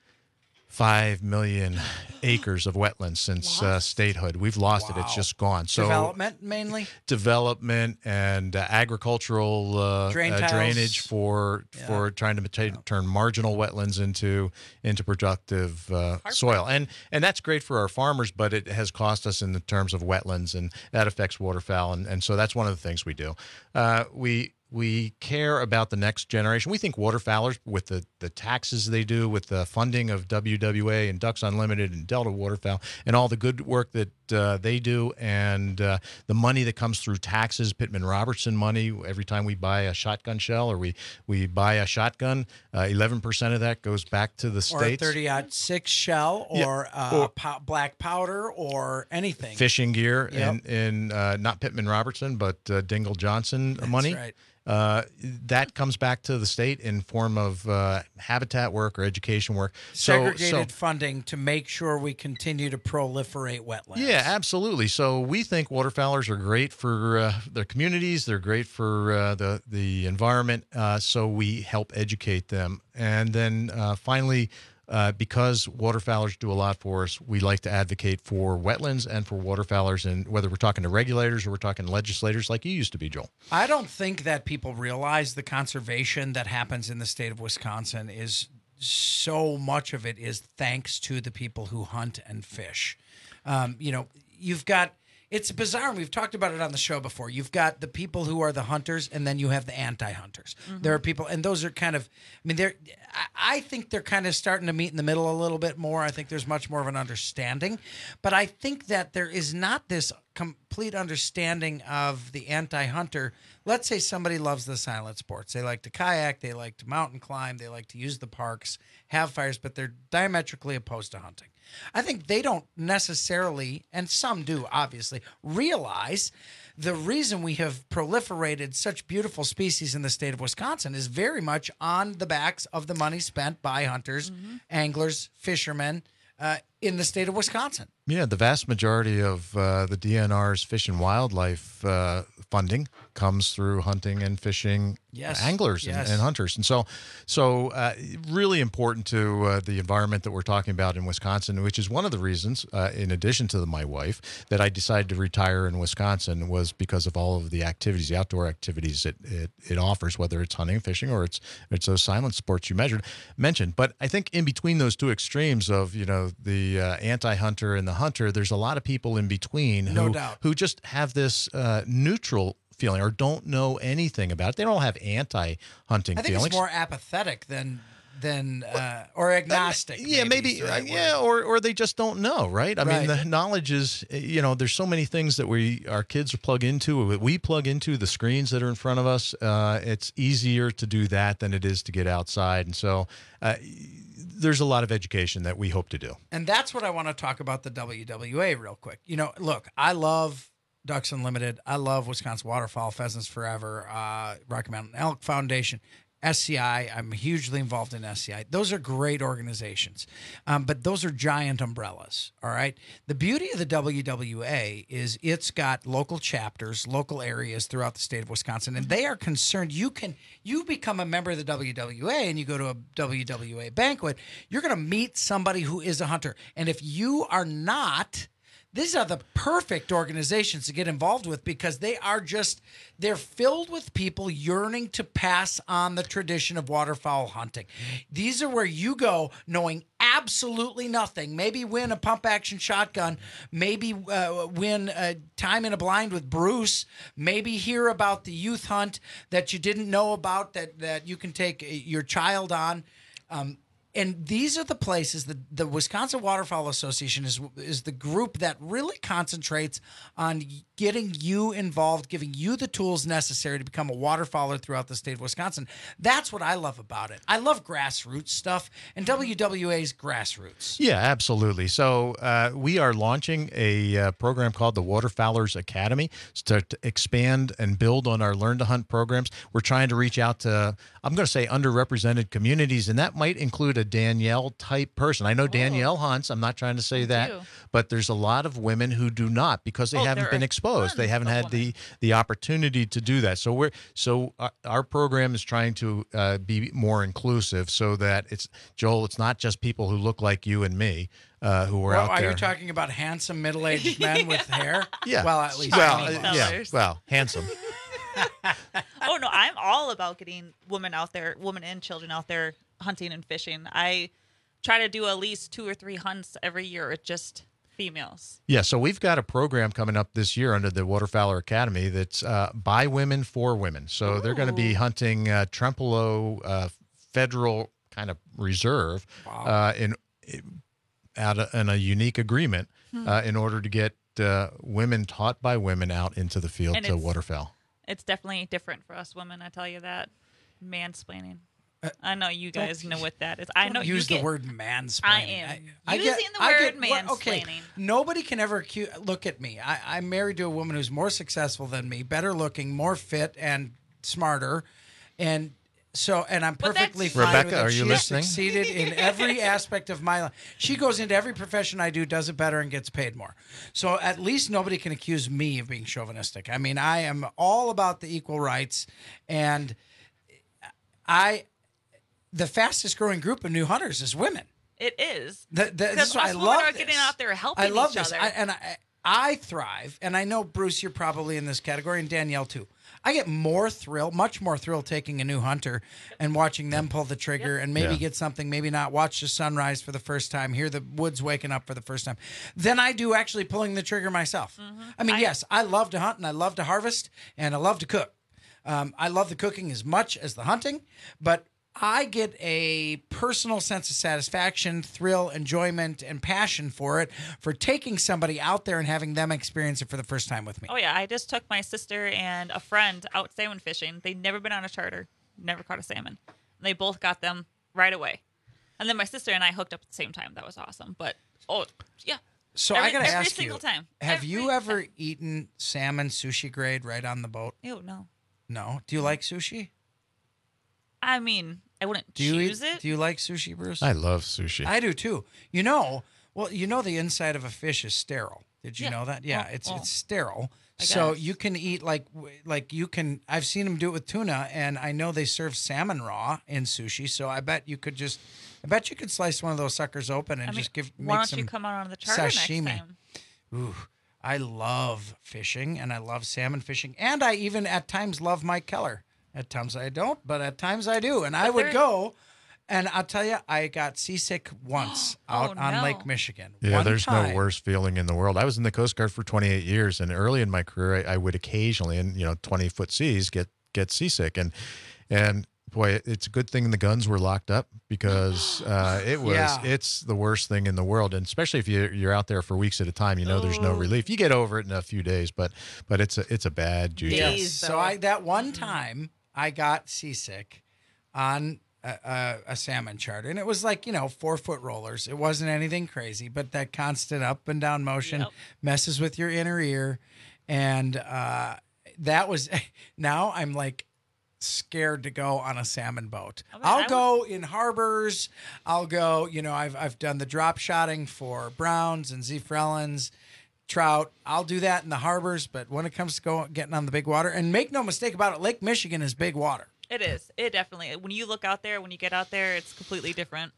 five million acres of wetlands since uh, statehood. We've lost it. It's Wow. just gone. So development mainly. development and uh, agricultural uh, Drain uh, tiles. drainage for Yeah. for trying to ta- turn marginal wetlands into into productive uh, soil, and and that's great for our farmers, but it has cost us in the terms of wetlands, and that affects waterfowl, and, and so that's one of the things we do. Uh, we we care about the next generation. We think waterfowlers, with the, the taxes they do, with the funding of W W A and Ducks Unlimited and Delta Waterfowl, and all the good work that uh, they do, and uh, the money that comes through taxes, Pittman Robertson money, every time we buy a shotgun shell or we, we buy a shotgun, uh, eleven percent of that goes back to the Or a states. thirty aught six shell, Yeah. or, uh, Or- pow- black powder, or anything. Fishing gear, Yep. in, in uh, not Pittman Robertson, but uh, Dingle Johnson money. right. Uh, that comes back to the state in form of uh, habitat work or education work. So, Segregated so funding to make sure we continue to proliferate wetlands. yeah, absolutely. So we think waterfowlers are great for uh, their communities. They're great for uh, the the environment. Uh, so we help educate them, and then uh, finally. Uh, because waterfowlers do a lot for us, we like to advocate for wetlands and for waterfowlers, and whether we're talking to regulators or we're talking legislators like you used to be, Joel. I don't think that people realize the conservation that happens in the state of Wisconsin is so much of it is thanks to the people who hunt and fish. Um, you know, you've got, it's bizarre. and We've talked about it on the show before. You've got the people who are the hunters, and then you have the anti-hunters. Mm-hmm. There are people, and those are kind of, I mean, they're, I, I think they're kind of starting to meet in the middle a little bit more. I think there's much more of an understanding. But I think that there is not this complete understanding of the anti-hunter. Let's say somebody loves the silent sports. They like to kayak, they like to mountain climb, they like to use the parks, have fires, but they're diametrically opposed to hunting. I think they don't necessarily, and some do obviously, realize the reason we have proliferated such beautiful species in the state of Wisconsin is very much on the backs of the money spent by hunters, anglers, fishermen, uh, in the state of Wisconsin. Yeah, the vast majority of uh, the D N R's fish and wildlife uh, funding comes through hunting and fishing Yes, anglers and, yes. and hunters. And so, so uh, really important to uh, the environment that we're talking about in Wisconsin, which is one of the reasons, uh, in addition to my wife, that I decided to retire in Wisconsin was because of all of the activities, the outdoor activities it, it, it offers, whether it's hunting, fishing, or it's it's those silent sports you measured, mentioned. But I think in between those two extremes of, you know, the uh, anti-hunter and the hunter, there's a lot of people in between No who, doubt. who just have this uh, neutral feeling or don't know anything about it. They don't have anti-hunting I think feelings. it's more apathetic than than uh, or agnostic. Yeah, maybe, is the right uh, yeah, or or they just don't know, right? I mean, Right. the knowledge is, you know, there's so many things that we our kids plug into, we plug into the screens that are in front of us. Uh, it's easier to do that than it is to get outside, and so uh, there's a lot of education that we hope to do. And that's what I want to talk about the W W A real quick. You know, look, I love Ducks Unlimited. I love Wisconsin Waterfowl, Pheasants Forever, uh, Rocky Mountain Elk Foundation, S C I. I'm hugely involved in S C I. Those are great organizations, um, but those are giant umbrellas, all right? The beauty of the W W A is it's got local chapters, local areas throughout the state of Wisconsin, and they are concerned. You can you become a member of the W W A and you go to a W W A banquet, you're going to meet somebody who is a hunter. And if you are not, these are the perfect organizations to get involved with because they are just, they're filled with people yearning to pass on the tradition of waterfowl hunting. These are where you go knowing absolutely nothing, maybe win a pump action shotgun, maybe uh, win a time in a blind with Bruce, maybe hear about the youth hunt that you didn't know about that, that you can take your child on. Um, And these are the places that the Wisconsin Waterfowl Association is is the group that really concentrates on getting you involved, giving you the tools necessary to become a waterfowler throughout the state of Wisconsin. That's what I love about it. I love grassroots stuff, and W W A is grassroots. Yeah, absolutely. So uh, we are launching a uh, program called the Waterfowlers Academy to, to expand and build on our Learn to Hunt programs. We're trying to reach out to, I'm going to say, underrepresented communities, and that might include a Danielle-type person. I know Danielle hunts. I'm not trying to say that, do. but there's a lot of women who do not because they Oh, haven't there been are exposed. They tons haven't of had the the opportunity to do that. So we're so our, our program is trying to uh, be more inclusive, so that it's Joel. It's not just people who look like you and me uh, who are Well, out are there. you talking about handsome middle-aged men with hair? Yeah. Well, at least. well, one of uh, us. yeah. Well, handsome. Oh no, I'm all about getting women out there, women and children out there hunting and fishing. I try to do at least two or three hunts every year with just females. Yeah, so we've got a program coming up this year under the Waterfowler Academy that's uh, by women for women. So Ooh. They're going to be hunting uh, Trempealeau uh, Federal kind of Reserve wow. uh, in out of, in a unique agreement hmm. uh, in order to get uh, women taught by women out into the field and to waterfowl. It's definitely different for us women. I tell you that. Mansplaining. I know you guys know what that is. I know use you the get, word mansplaining. I am I, I using get, the I word get, mansplaining. Okay, nobody can ever accuse. Look at me. I, I'm married to a woman who's more successful than me, better looking, more fit, and smarter, and so. And I'm perfectly fine Rebecca, with it. are She you has listening? succeeded in every aspect of my life. She goes into every profession I do, does it better, and gets paid more. So at least nobody can accuse me of being chauvinistic. I mean, I am all about the equal rights, and I. The fastest growing group of new hunters is women. It is. The, the, this because is why us I women love are this. getting out there helping I love each this. other. I, and I, I thrive, and I know, Bruce, you're probably in this category, and Danielle, too. I get more thrill, much more thrill taking a new hunter and watching them pull the trigger yep. and maybe yeah. get something, maybe not, watch the sunrise for the first time, hear the woods waking up for the first time, than I do actually pulling the trigger myself. Mm-hmm. I mean, I, yes, I love to hunt, and I love to harvest, and I love to cook. Um, I love the cooking as much as the hunting, but I get a personal sense of satisfaction, thrill, enjoyment, and passion for it, for taking somebody out there and having them experience it for the first time with me. Oh, yeah. I just took my sister and a friend out salmon fishing. They'd never been on a charter, never caught a salmon. They both got them right away. And then my sister and I hooked up at the same time. That was awesome. But, oh, yeah. So every, I got to every ask single you, time. have every you ever time. eaten salmon sushi grade right on the boat? Ew, no. No? Do you like sushi? I mean, I wouldn't do you choose eat, it. Do you like sushi, Bruce? I love sushi. I do too. You know, Well, you know the inside of a fish is sterile. Did you Yeah. know that? Yeah, Well, it's well, it's sterile. I So guess. you can eat like like you can. I've seen them do it with tuna, and I know they serve salmon raw in sushi. So I bet you could just, I bet you could slice one of those suckers open and I mean, just give. why make don't some you come out on the charter sashimi. next time? Ooh, I love fishing, and I love salmon fishing, and I even at times love Mike Keller. At times I don't, but at times I do, and I But would there- go. And I'll tell you, I got seasick once out Oh, on no. Lake Michigan. Yeah, One there's time. no worse feeling in the world. I was in the Coast Guard for twenty-eight years, and early in my career, I, I would occasionally, in you know, twenty foot seas, get get seasick, and and boy, it's a good thing the guns were locked up because uh, it was Yeah. it's the worst thing in the world, and especially if you you're out there for weeks at a time, you know, there's no Oh. relief. You get over it in a few days, but but it's a it's a bad juju. Yes. So I that one time I got seasick on a, a, a salmon charter, and it was like you know four foot rollers. It wasn't anything crazy, but that constant up and down motion Yep. messes with your inner ear, and uh, that was. Now I'm like scared to go on a salmon boat. I mean, I'll I go in harbors. I'll go. You know, I've I've done the drop shotting for browns and zephyrellins. Trout, I'll do that in the harbors, but when it comes to go getting on the big water, and make no mistake about it, Lake Michigan is big water. It is. It definitely. When you look out there, when you get out there, it's completely different.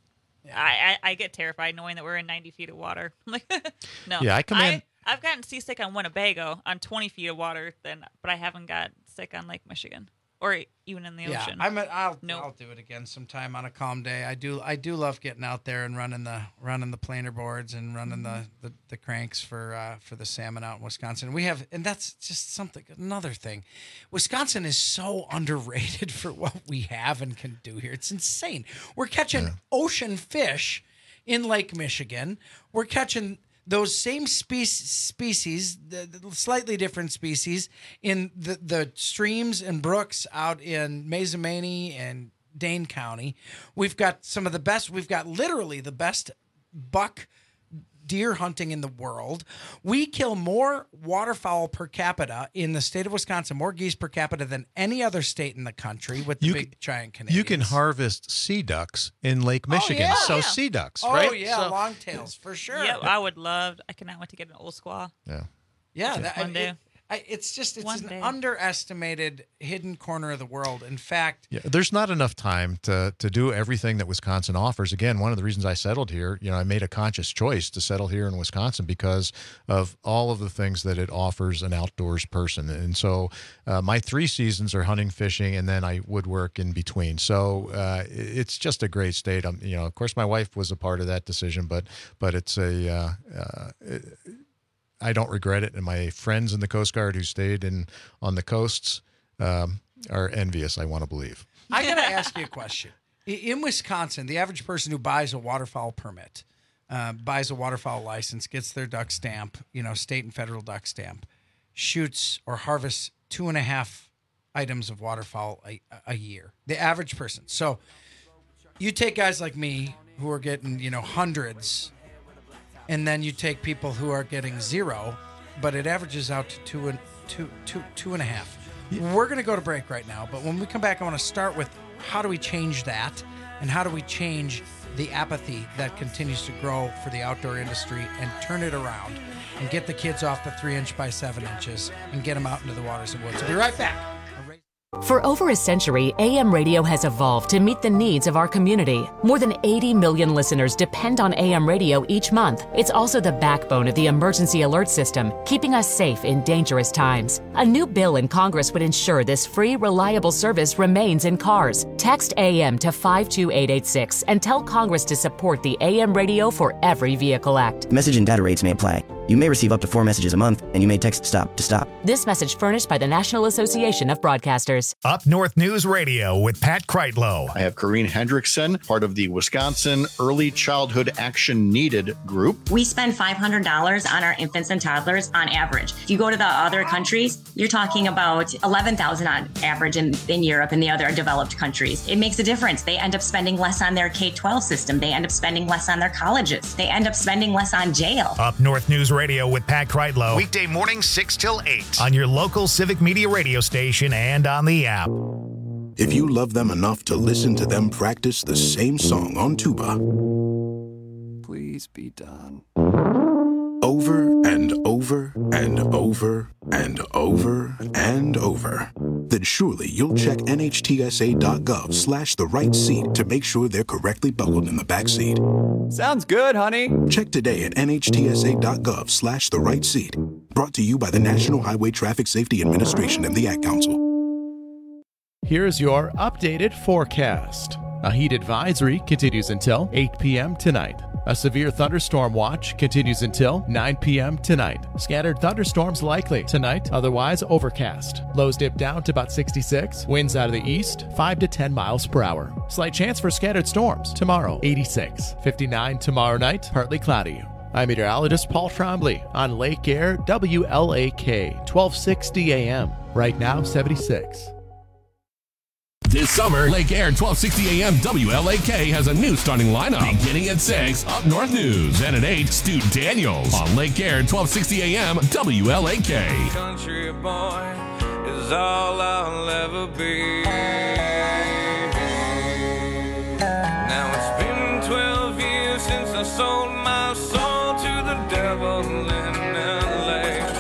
I, I I get terrified knowing that we're in ninety feet of water. Like, no. Yeah, I come in- I, I've gotten seasick on Winnebago on twenty feet of water, then, but I haven't got sick on Lake Michigan or even in the Yeah, ocean. I'm. A, I'll. Nope. I'll do it again sometime on a calm day. I do. I do love getting out there and running the running the planer boards and running the, the, the cranks for uh, for the salmon out in Wisconsin. We have, and that's just something. Another thing, Wisconsin is so underrated for what we have and can do here. It's insane. We're catching ocean fish in Lake Michigan. We're catching those same spe- species, the, the slightly different species, in the, the streams and brooks out in Mazomanie and Dane County. We've got some of the best, we've got literally the best buck deer hunting in the world. We kill more waterfowl per capita in the state of Wisconsin, more geese per capita than any other state in the country with the You big c- giant Canadians. You can harvest sea ducks in Lake Michigan. yeah. So Yeah. sea ducks, Oh, right? yeah, So- longtails for sure. Yep, I would love. I cannot wait to get an old squaw. yeah. Yeah, Just that, one it- day. I, it's just it's One an day. underestimated hidden corner of the world. In fact, Yeah, there's not enough time to to do everything that Wisconsin offers. Again, one of the reasons I settled here, you know, I made a conscious choice to settle here in Wisconsin because of all of the things that it offers an outdoors person. And so, uh, my three seasons are hunting, fishing, and then I woodwork in between. So uh, it's just a great state. Um, you know, of course, my wife was a part of that decision, but but it's a uh, uh, it, I don't regret it, and my friends in the Coast Guard who stayed in on the coasts um, are envious, I want to believe. I got to ask you a question. I- In Wisconsin, the average person who buys a waterfowl permit, uh, buys a waterfowl license, gets their duck stamp, you know, state and federal duck stamp, shoots or harvests two and a half items of waterfowl a, a year. The average person. So you take guys like me who are getting, you know, hundreds, and then you take people who are getting zero, but it averages out to two and two, two, two and a half. We're going to go to break right now, but when we come back, I want to start with how do we change that, and how do we change the apathy that continues to grow for the outdoor industry and turn it around and get the kids off the three inch by seven inches and get them out into the waters and woods. We'll be right back. For over a century, A M radio has evolved to meet the needs of our community. More than eighty million listeners depend on A M radio each month. It's also the backbone of the emergency alert system, keeping us safe in dangerous times. A new bill in Congress would ensure this free, reliable service remains in cars. Text A M to five two eight eight six and tell Congress to support the A M Radio for Every Vehicle Act. Message and data rates may apply. You may receive up to four messages a month, and you may text STOP to stop. This message furnished by the National Association of Broadcasters. Up North News Radio with Pat Kreitlow. I have Corrine Hendrickson, part of the Wisconsin Early Childhood Action Needed group. We spend five hundred dollars on our infants and toddlers on average. If you go to the other countries, you're talking about eleven thousand dollars on average in, in Europe and the other developed countries. It makes a difference. They end up spending less on their K twelve system. They end up spending less on their colleges. They end up spending less on jail. Up North News Radio with Pat Kreitlow. Weekday morning, six till eight. On your local Civic Media radio station and on the app. If you love them enough to listen to them practice the same song on tuba, please be done? Over and over and over and over and over. Then surely you'll check nhtsa.gov slash the right seat to make sure they're correctly buckled in the back seat. Sounds good, honey. Check today at nhtsa.gov slash the right seat. Brought to you by the National Highway Traffic Safety Administration and the Ad Council. Here's your updated forecast. A heat advisory continues until eight p.m. tonight. A severe thunderstorm watch continues until nine p.m. tonight. Scattered thunderstorms likely tonight, otherwise overcast. Lows dip down to about sixty-six. Winds out of the east, five to ten miles per hour. Slight chance for scattered storms. Tomorrow, eighty-six. fifty-nine tomorrow night, partly cloudy. I'm meteorologist Paul Trombley on Lake Air W L A K, twelve sixty A M. Right now, seventy-six. This summer, Lake Air twelve sixty A M W L A K has a new starting lineup. Beginning at six, Up North News, and at eight, Stu Daniels. On Lake Air twelve sixty A M W L A K. Country boy is all I'll ever be. Now it's been twelve years since I sold my soul to the devil in L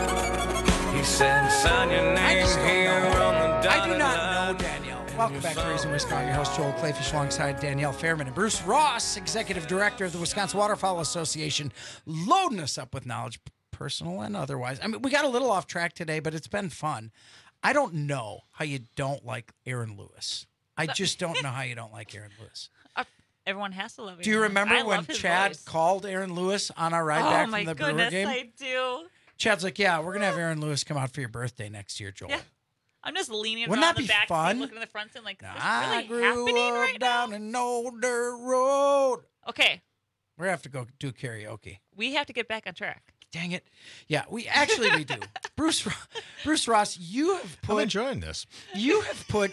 A. He said, sign your name here on the dotted I do not know Danielle. Welcome back to Raising Wisconsin. Your host, Joel Clayfish, alongside Danielle Fairman and Bruce Ross, Executive Director of the Wisconsin Waterfowl Association, loading us up with knowledge, personal and otherwise. I mean, we got a little off track today, but it's been fun. I don't know how you don't like Aaron Lewis. I just don't know how you don't like Aaron Lewis. Uh, everyone has to love him. Do you remember I when love his Chad voice. called Aaron Lewis on our ride oh back my from the goodness, Brewer game? I do. Chad's like, yeah, we're going to have Aaron Lewis come out for your birthday next year, Joel. Yeah. I'm just leaning Wouldn't around that the be back fun? seat, looking in the front seat, like, is this I really grew happening up right down now? an old dirt road. Okay, We're going to have to go do karaoke. we have to get back on track. Dang it. Yeah, we actually we do. Bruce Ro- Bruce Ross, you have put I'm enjoying this. You have put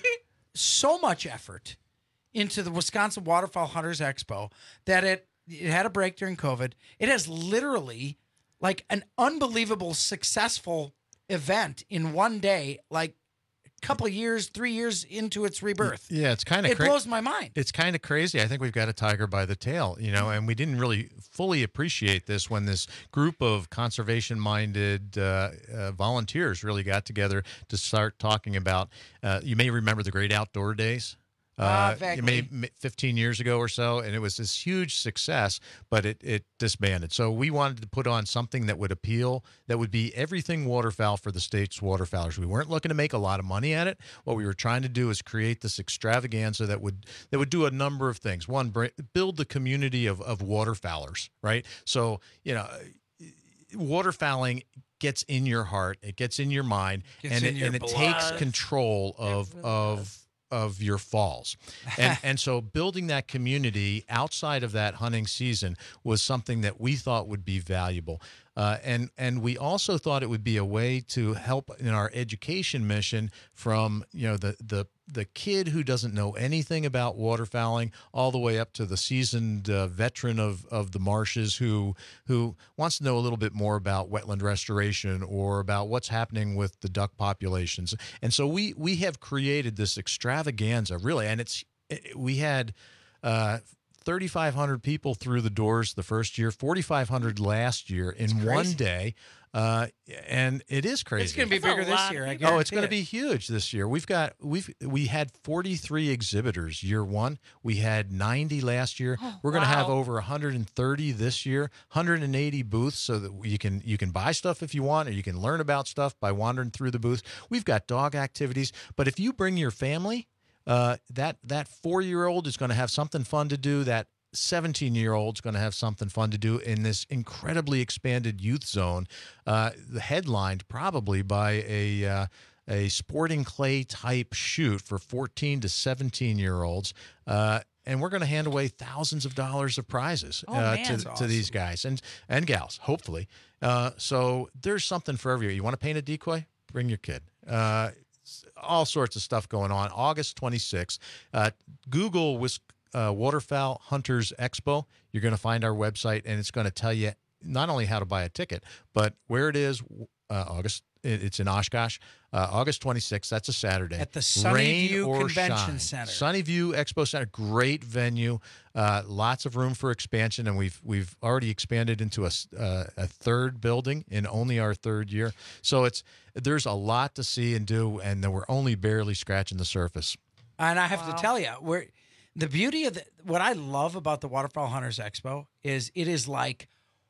so much effort into the Wisconsin Waterfowl Hunters Expo that it it had a break during COVID. It has literally like an unbelievable successful event in one day, like a couple of years, three years into its rebirth. Yeah, it's kind of It blows my mind. It's kind of crazy. I think we've got a tiger by the tail, you know, and we didn't really fully appreciate this when this group of conservation-minded uh, uh, volunteers really got together to start talking about. Uh, you may remember the Great Outdoor Days. Ah, Uh, vaguely. it may, fifteen years ago or so, and it was this huge success, but it, it disbanded. So we wanted to put on something that would appeal, that would be everything waterfowl for the state's waterfowlers. We weren't looking to make a lot of money at it. What we were trying to do is create this extravaganza that would that would do a number of things. One, br- build the community of, of waterfowlers, right? So, you know, waterfowling gets in your heart, it gets in your mind, Gets and in it, your and it blood. takes control of of of your falls. And and so building that community outside of that hunting season was something that we thought would be valuable. Uh, and and we also thought it would be a way to help in our education mission from, you know, the the the kid who doesn't know anything about waterfowling all the way up to the seasoned uh, veteran of of the marshes who who wants to know a little bit more about wetland restoration or about what's happening with the duck populations. And so we we have created this extravaganza, really, and it's it, we had uh thirty-five hundred people through the doors the first year, forty-five hundred last year in one day. Uh, and it is crazy. It's going to be That's a bigger this lot year. of I people. Oh, it's guarantee going to it. be huge this year. We've got we've we had forty-three exhibitors year one. We had ninety last year. Oh, We're going to have wow. over one hundred thirty this year. one hundred eighty booths, so that you can you can buy stuff if you want, or you can learn about stuff by wandering through the booths. We've got dog activities, but if you bring your family, uh, that that four-year-old is going to have something fun to do. That seventeen-year-old's going to have something fun to do in this incredibly expanded youth zone, uh, headlined probably by a uh, a sporting clay type shoot for fourteen to seventeen-year-olds. Uh, and we're going to hand away thousands of dollars of prizes Oh, uh, man. to, That's to these guys and and gals, hopefully. Uh, so there's something for everyone. You want to paint a decoy? Bring your kid. Uh, all sorts of stuff going on. August twenty-sixth. Uh, Google was uh, Waterfowl Hunters Expo. You're going to find our website, and it's going to tell you not only how to buy a ticket, but where it is. Uh, August it- it's in Oshkosh, uh, August twenty-sixth. That's a Saturday. At the Sunnyview Rain or Convention shine. Center. Sunnyview Expo Center, great venue, uh, lots of room for expansion, and we've we've already expanded into a s- uh, a third building in only our third year. So it's there's a lot to see and do, and then we're only barely scratching the surface. And I have to tell you, we're the beauty of the, what I love about the Waterfowl Hunters Expo is it is like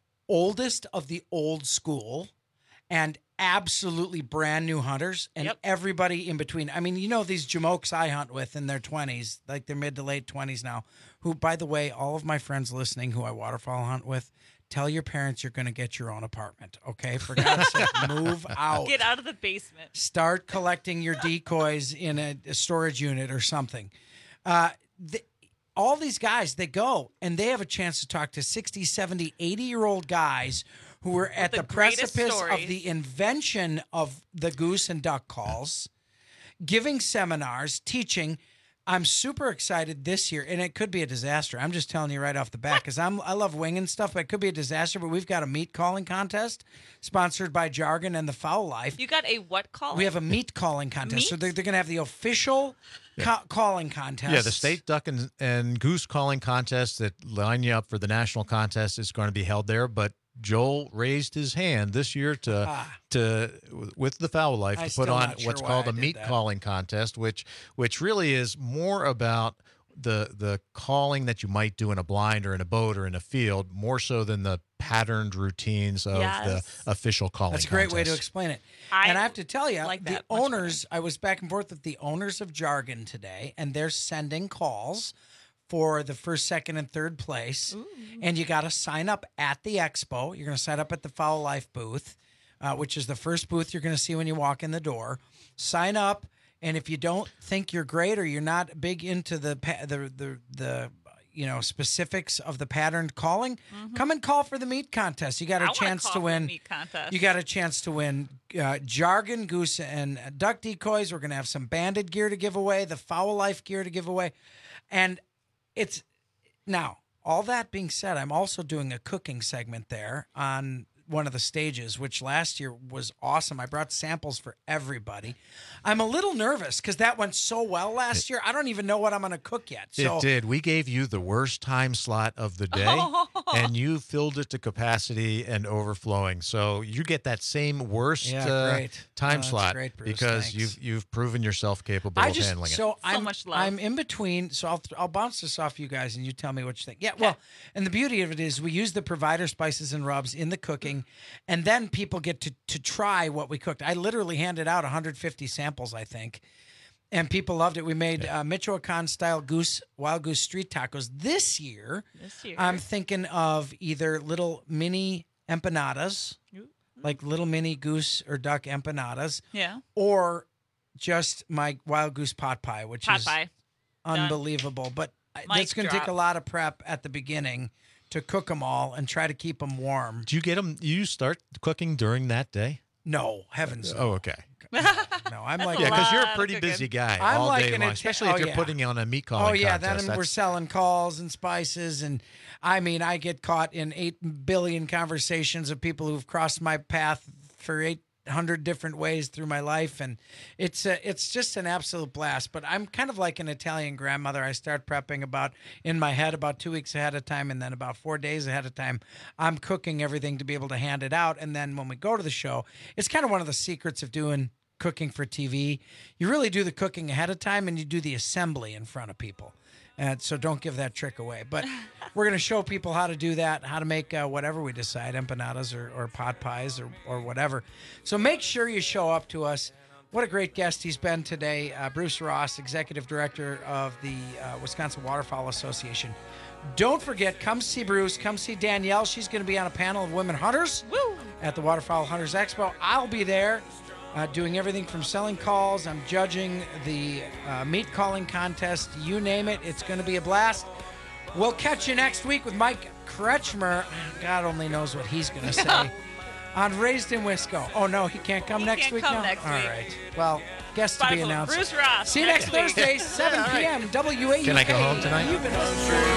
oldest of the old school and absolutely brand new hunters and Yep. everybody in between. I mean, you know, these jamokes I hunt with in their twenties, like their mid to late twenties now, who, by the way, all of my friends listening who I waterfowl hunt with, tell your parents you're going to get your own apartment, okay? For God's sake, move out. Get out of the basement. Start collecting your decoys in a, a storage unit or something. Uh, the, all these guys, they go and they have a chance to talk to sixty, seventy, eighty-year-old guys who were at The the, greatest precipice stories. of the invention of the goose and duck calls, giving seminars, teaching. I'm super excited this year, and it could be a disaster. I'm just telling you right off the bat because I'm I love winging stuff, but it could be a disaster. But we've got a meat calling contest sponsored by Jargon and the Fowl Life. You got a what call? We have a meat calling contest, so Meat? they're, they're going to have the official ca- calling contest. Yeah, the state duck and, and goose calling contest that line you up for the national contest is going to be held there. But Joel raised his hand this year to Ah. to with the Fowl Life I'm to put still on not sure what's why called I a did meat that. calling contest, which which really is more about the the calling that you might do in a blind or in a boat or in a field, more so than the patterned routines of Yes. the official calling. That's a great way to contest. explain it. I and I have to tell you, like the that much owners, I was back and forth with the owners of Jargon today, and they're sending calls for the first, second, and third place. And you got to sign up at the expo. You're going to sign up at the Fowl Life booth, uh, which is the first booth you're going to see when you walk in the door. Sign up, and if you don't think you're great or you're not big into the pa- the the, the you know specifics of the patterned calling, come and call for the meat contest. You got a Mm-hmm. I wanna chance call to for the win. meat contest. You got a chance to win uh, Jargon, goose, and duck decoys. We're going to have some banded gear to give away, the Fowl Life gear to give away. And it's now, all that being said, I'm also doing a cooking segment there on one of the stages, which last year was awesome. I brought samples for everybody. I'm a little nervous because that went so well last year. I don't even know what I'm going to cook yet. So It did. We gave you the worst time slot of the day, and you filled it to capacity and overflowing. So you get that same worst Yeah, uh, great. time No, that's slot great, Bruce. because Thanks. you've you've proven yourself capable I of just handling so it. I'm much love. I'm in between. So I'll I'll bounce this off you guys, and you tell me what you think. Yeah, well, and the beauty of it is we use the provider spices and rubs in the cooking, and then people get to to try what we cooked. I literally handed out one hundred fifty samples, I think, and people loved it. We made uh, Michoacan style goose wild goose street tacos this year. This year. I'm thinking of either little mini empanadas, like little mini goose or duck empanadas, Yeah. or just my wild goose pot pie, which Pot is pie. Done. unbelievable. But I- Mic it's going to take a drop. lot of prep at the beginning to cook them all and try to keep them warm. Do you get them? You start cooking during that day? No, heavens no. Oh, okay. No, I'm like Yeah, because you're a lot of pretty cooking. busy guy I'm all like day an long, Ita- especially oh, if you're yeah. putting on a meat calling Oh yeah, contest. then we're That's- selling calls and spices, and I mean, I get caught in eight billion conversations of people who've crossed my path for eight hundred different ways through my life, and it's a, it's just an absolute blast. But I'm kind of like an Italian grandmother. I start prepping about in my head about two weeks ahead of time, and then about four days ahead of time, I'm cooking everything to be able to hand it out. And then when we go to the show, it's kind of one of the secrets of doing cooking for T V. You really do the cooking ahead of time, and you do the assembly in front of people. And so don't give that trick away. But we're going to show people how to do that, how to make uh, whatever we decide, empanadas or, or pot pies or, or whatever. So make sure you show up to us. What a great guest he's been today. Uh, Bruce Ross, Executive Director of the uh, Wisconsin Waterfowl Association. Don't forget, come see Bruce. Come see Danielle. She's going to be on a panel of women hunters Woo! at the Waterfowl Hunters Expo. I'll be there. Uh, doing everything from selling calls. I'm judging the uh, meat calling contest. You name it. It's going to be a blast. We'll catch you next week with Mike Kretschmer. God only knows what he's going to say. On Raised in Wisco. Oh, no, he can't come He next can't week come now? next All week. right. Well, guest to Bye be for announced. Bruce Ross See you next next week. Thursday, seven p.m. W A U K. Can I go home tonight? You've been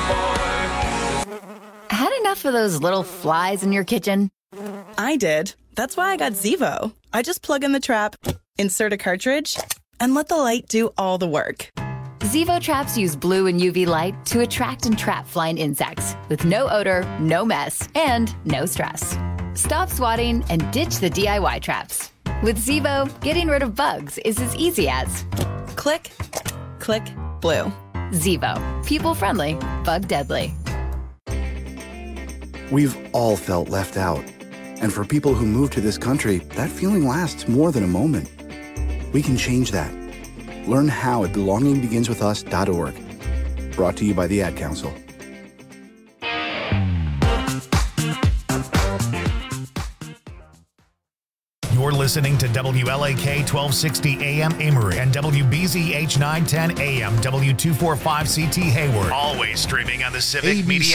Had enough of those little flies in your kitchen? I did. That's why I got Zevo. I just plug in the trap, insert a cartridge, and let the light do all the work. Zevo traps use blue and U V light to attract and trap flying insects with no odor, no mess, and no stress. Stop swatting and ditch the D I Y traps. With Zevo, getting rid of bugs is as easy as click, click, blue. Zevo. People friendly, bug deadly. We've all felt left out. And for people who move to this country, that feeling lasts more than a moment. We can change that. Learn how at belonging begins with us dot org. Brought to you by the Ad Council. You're listening to W L A K twelve sixty A M Amory and W B Z H nine ten A M W two forty-five C T Hayward. Always streaming on the Civic Media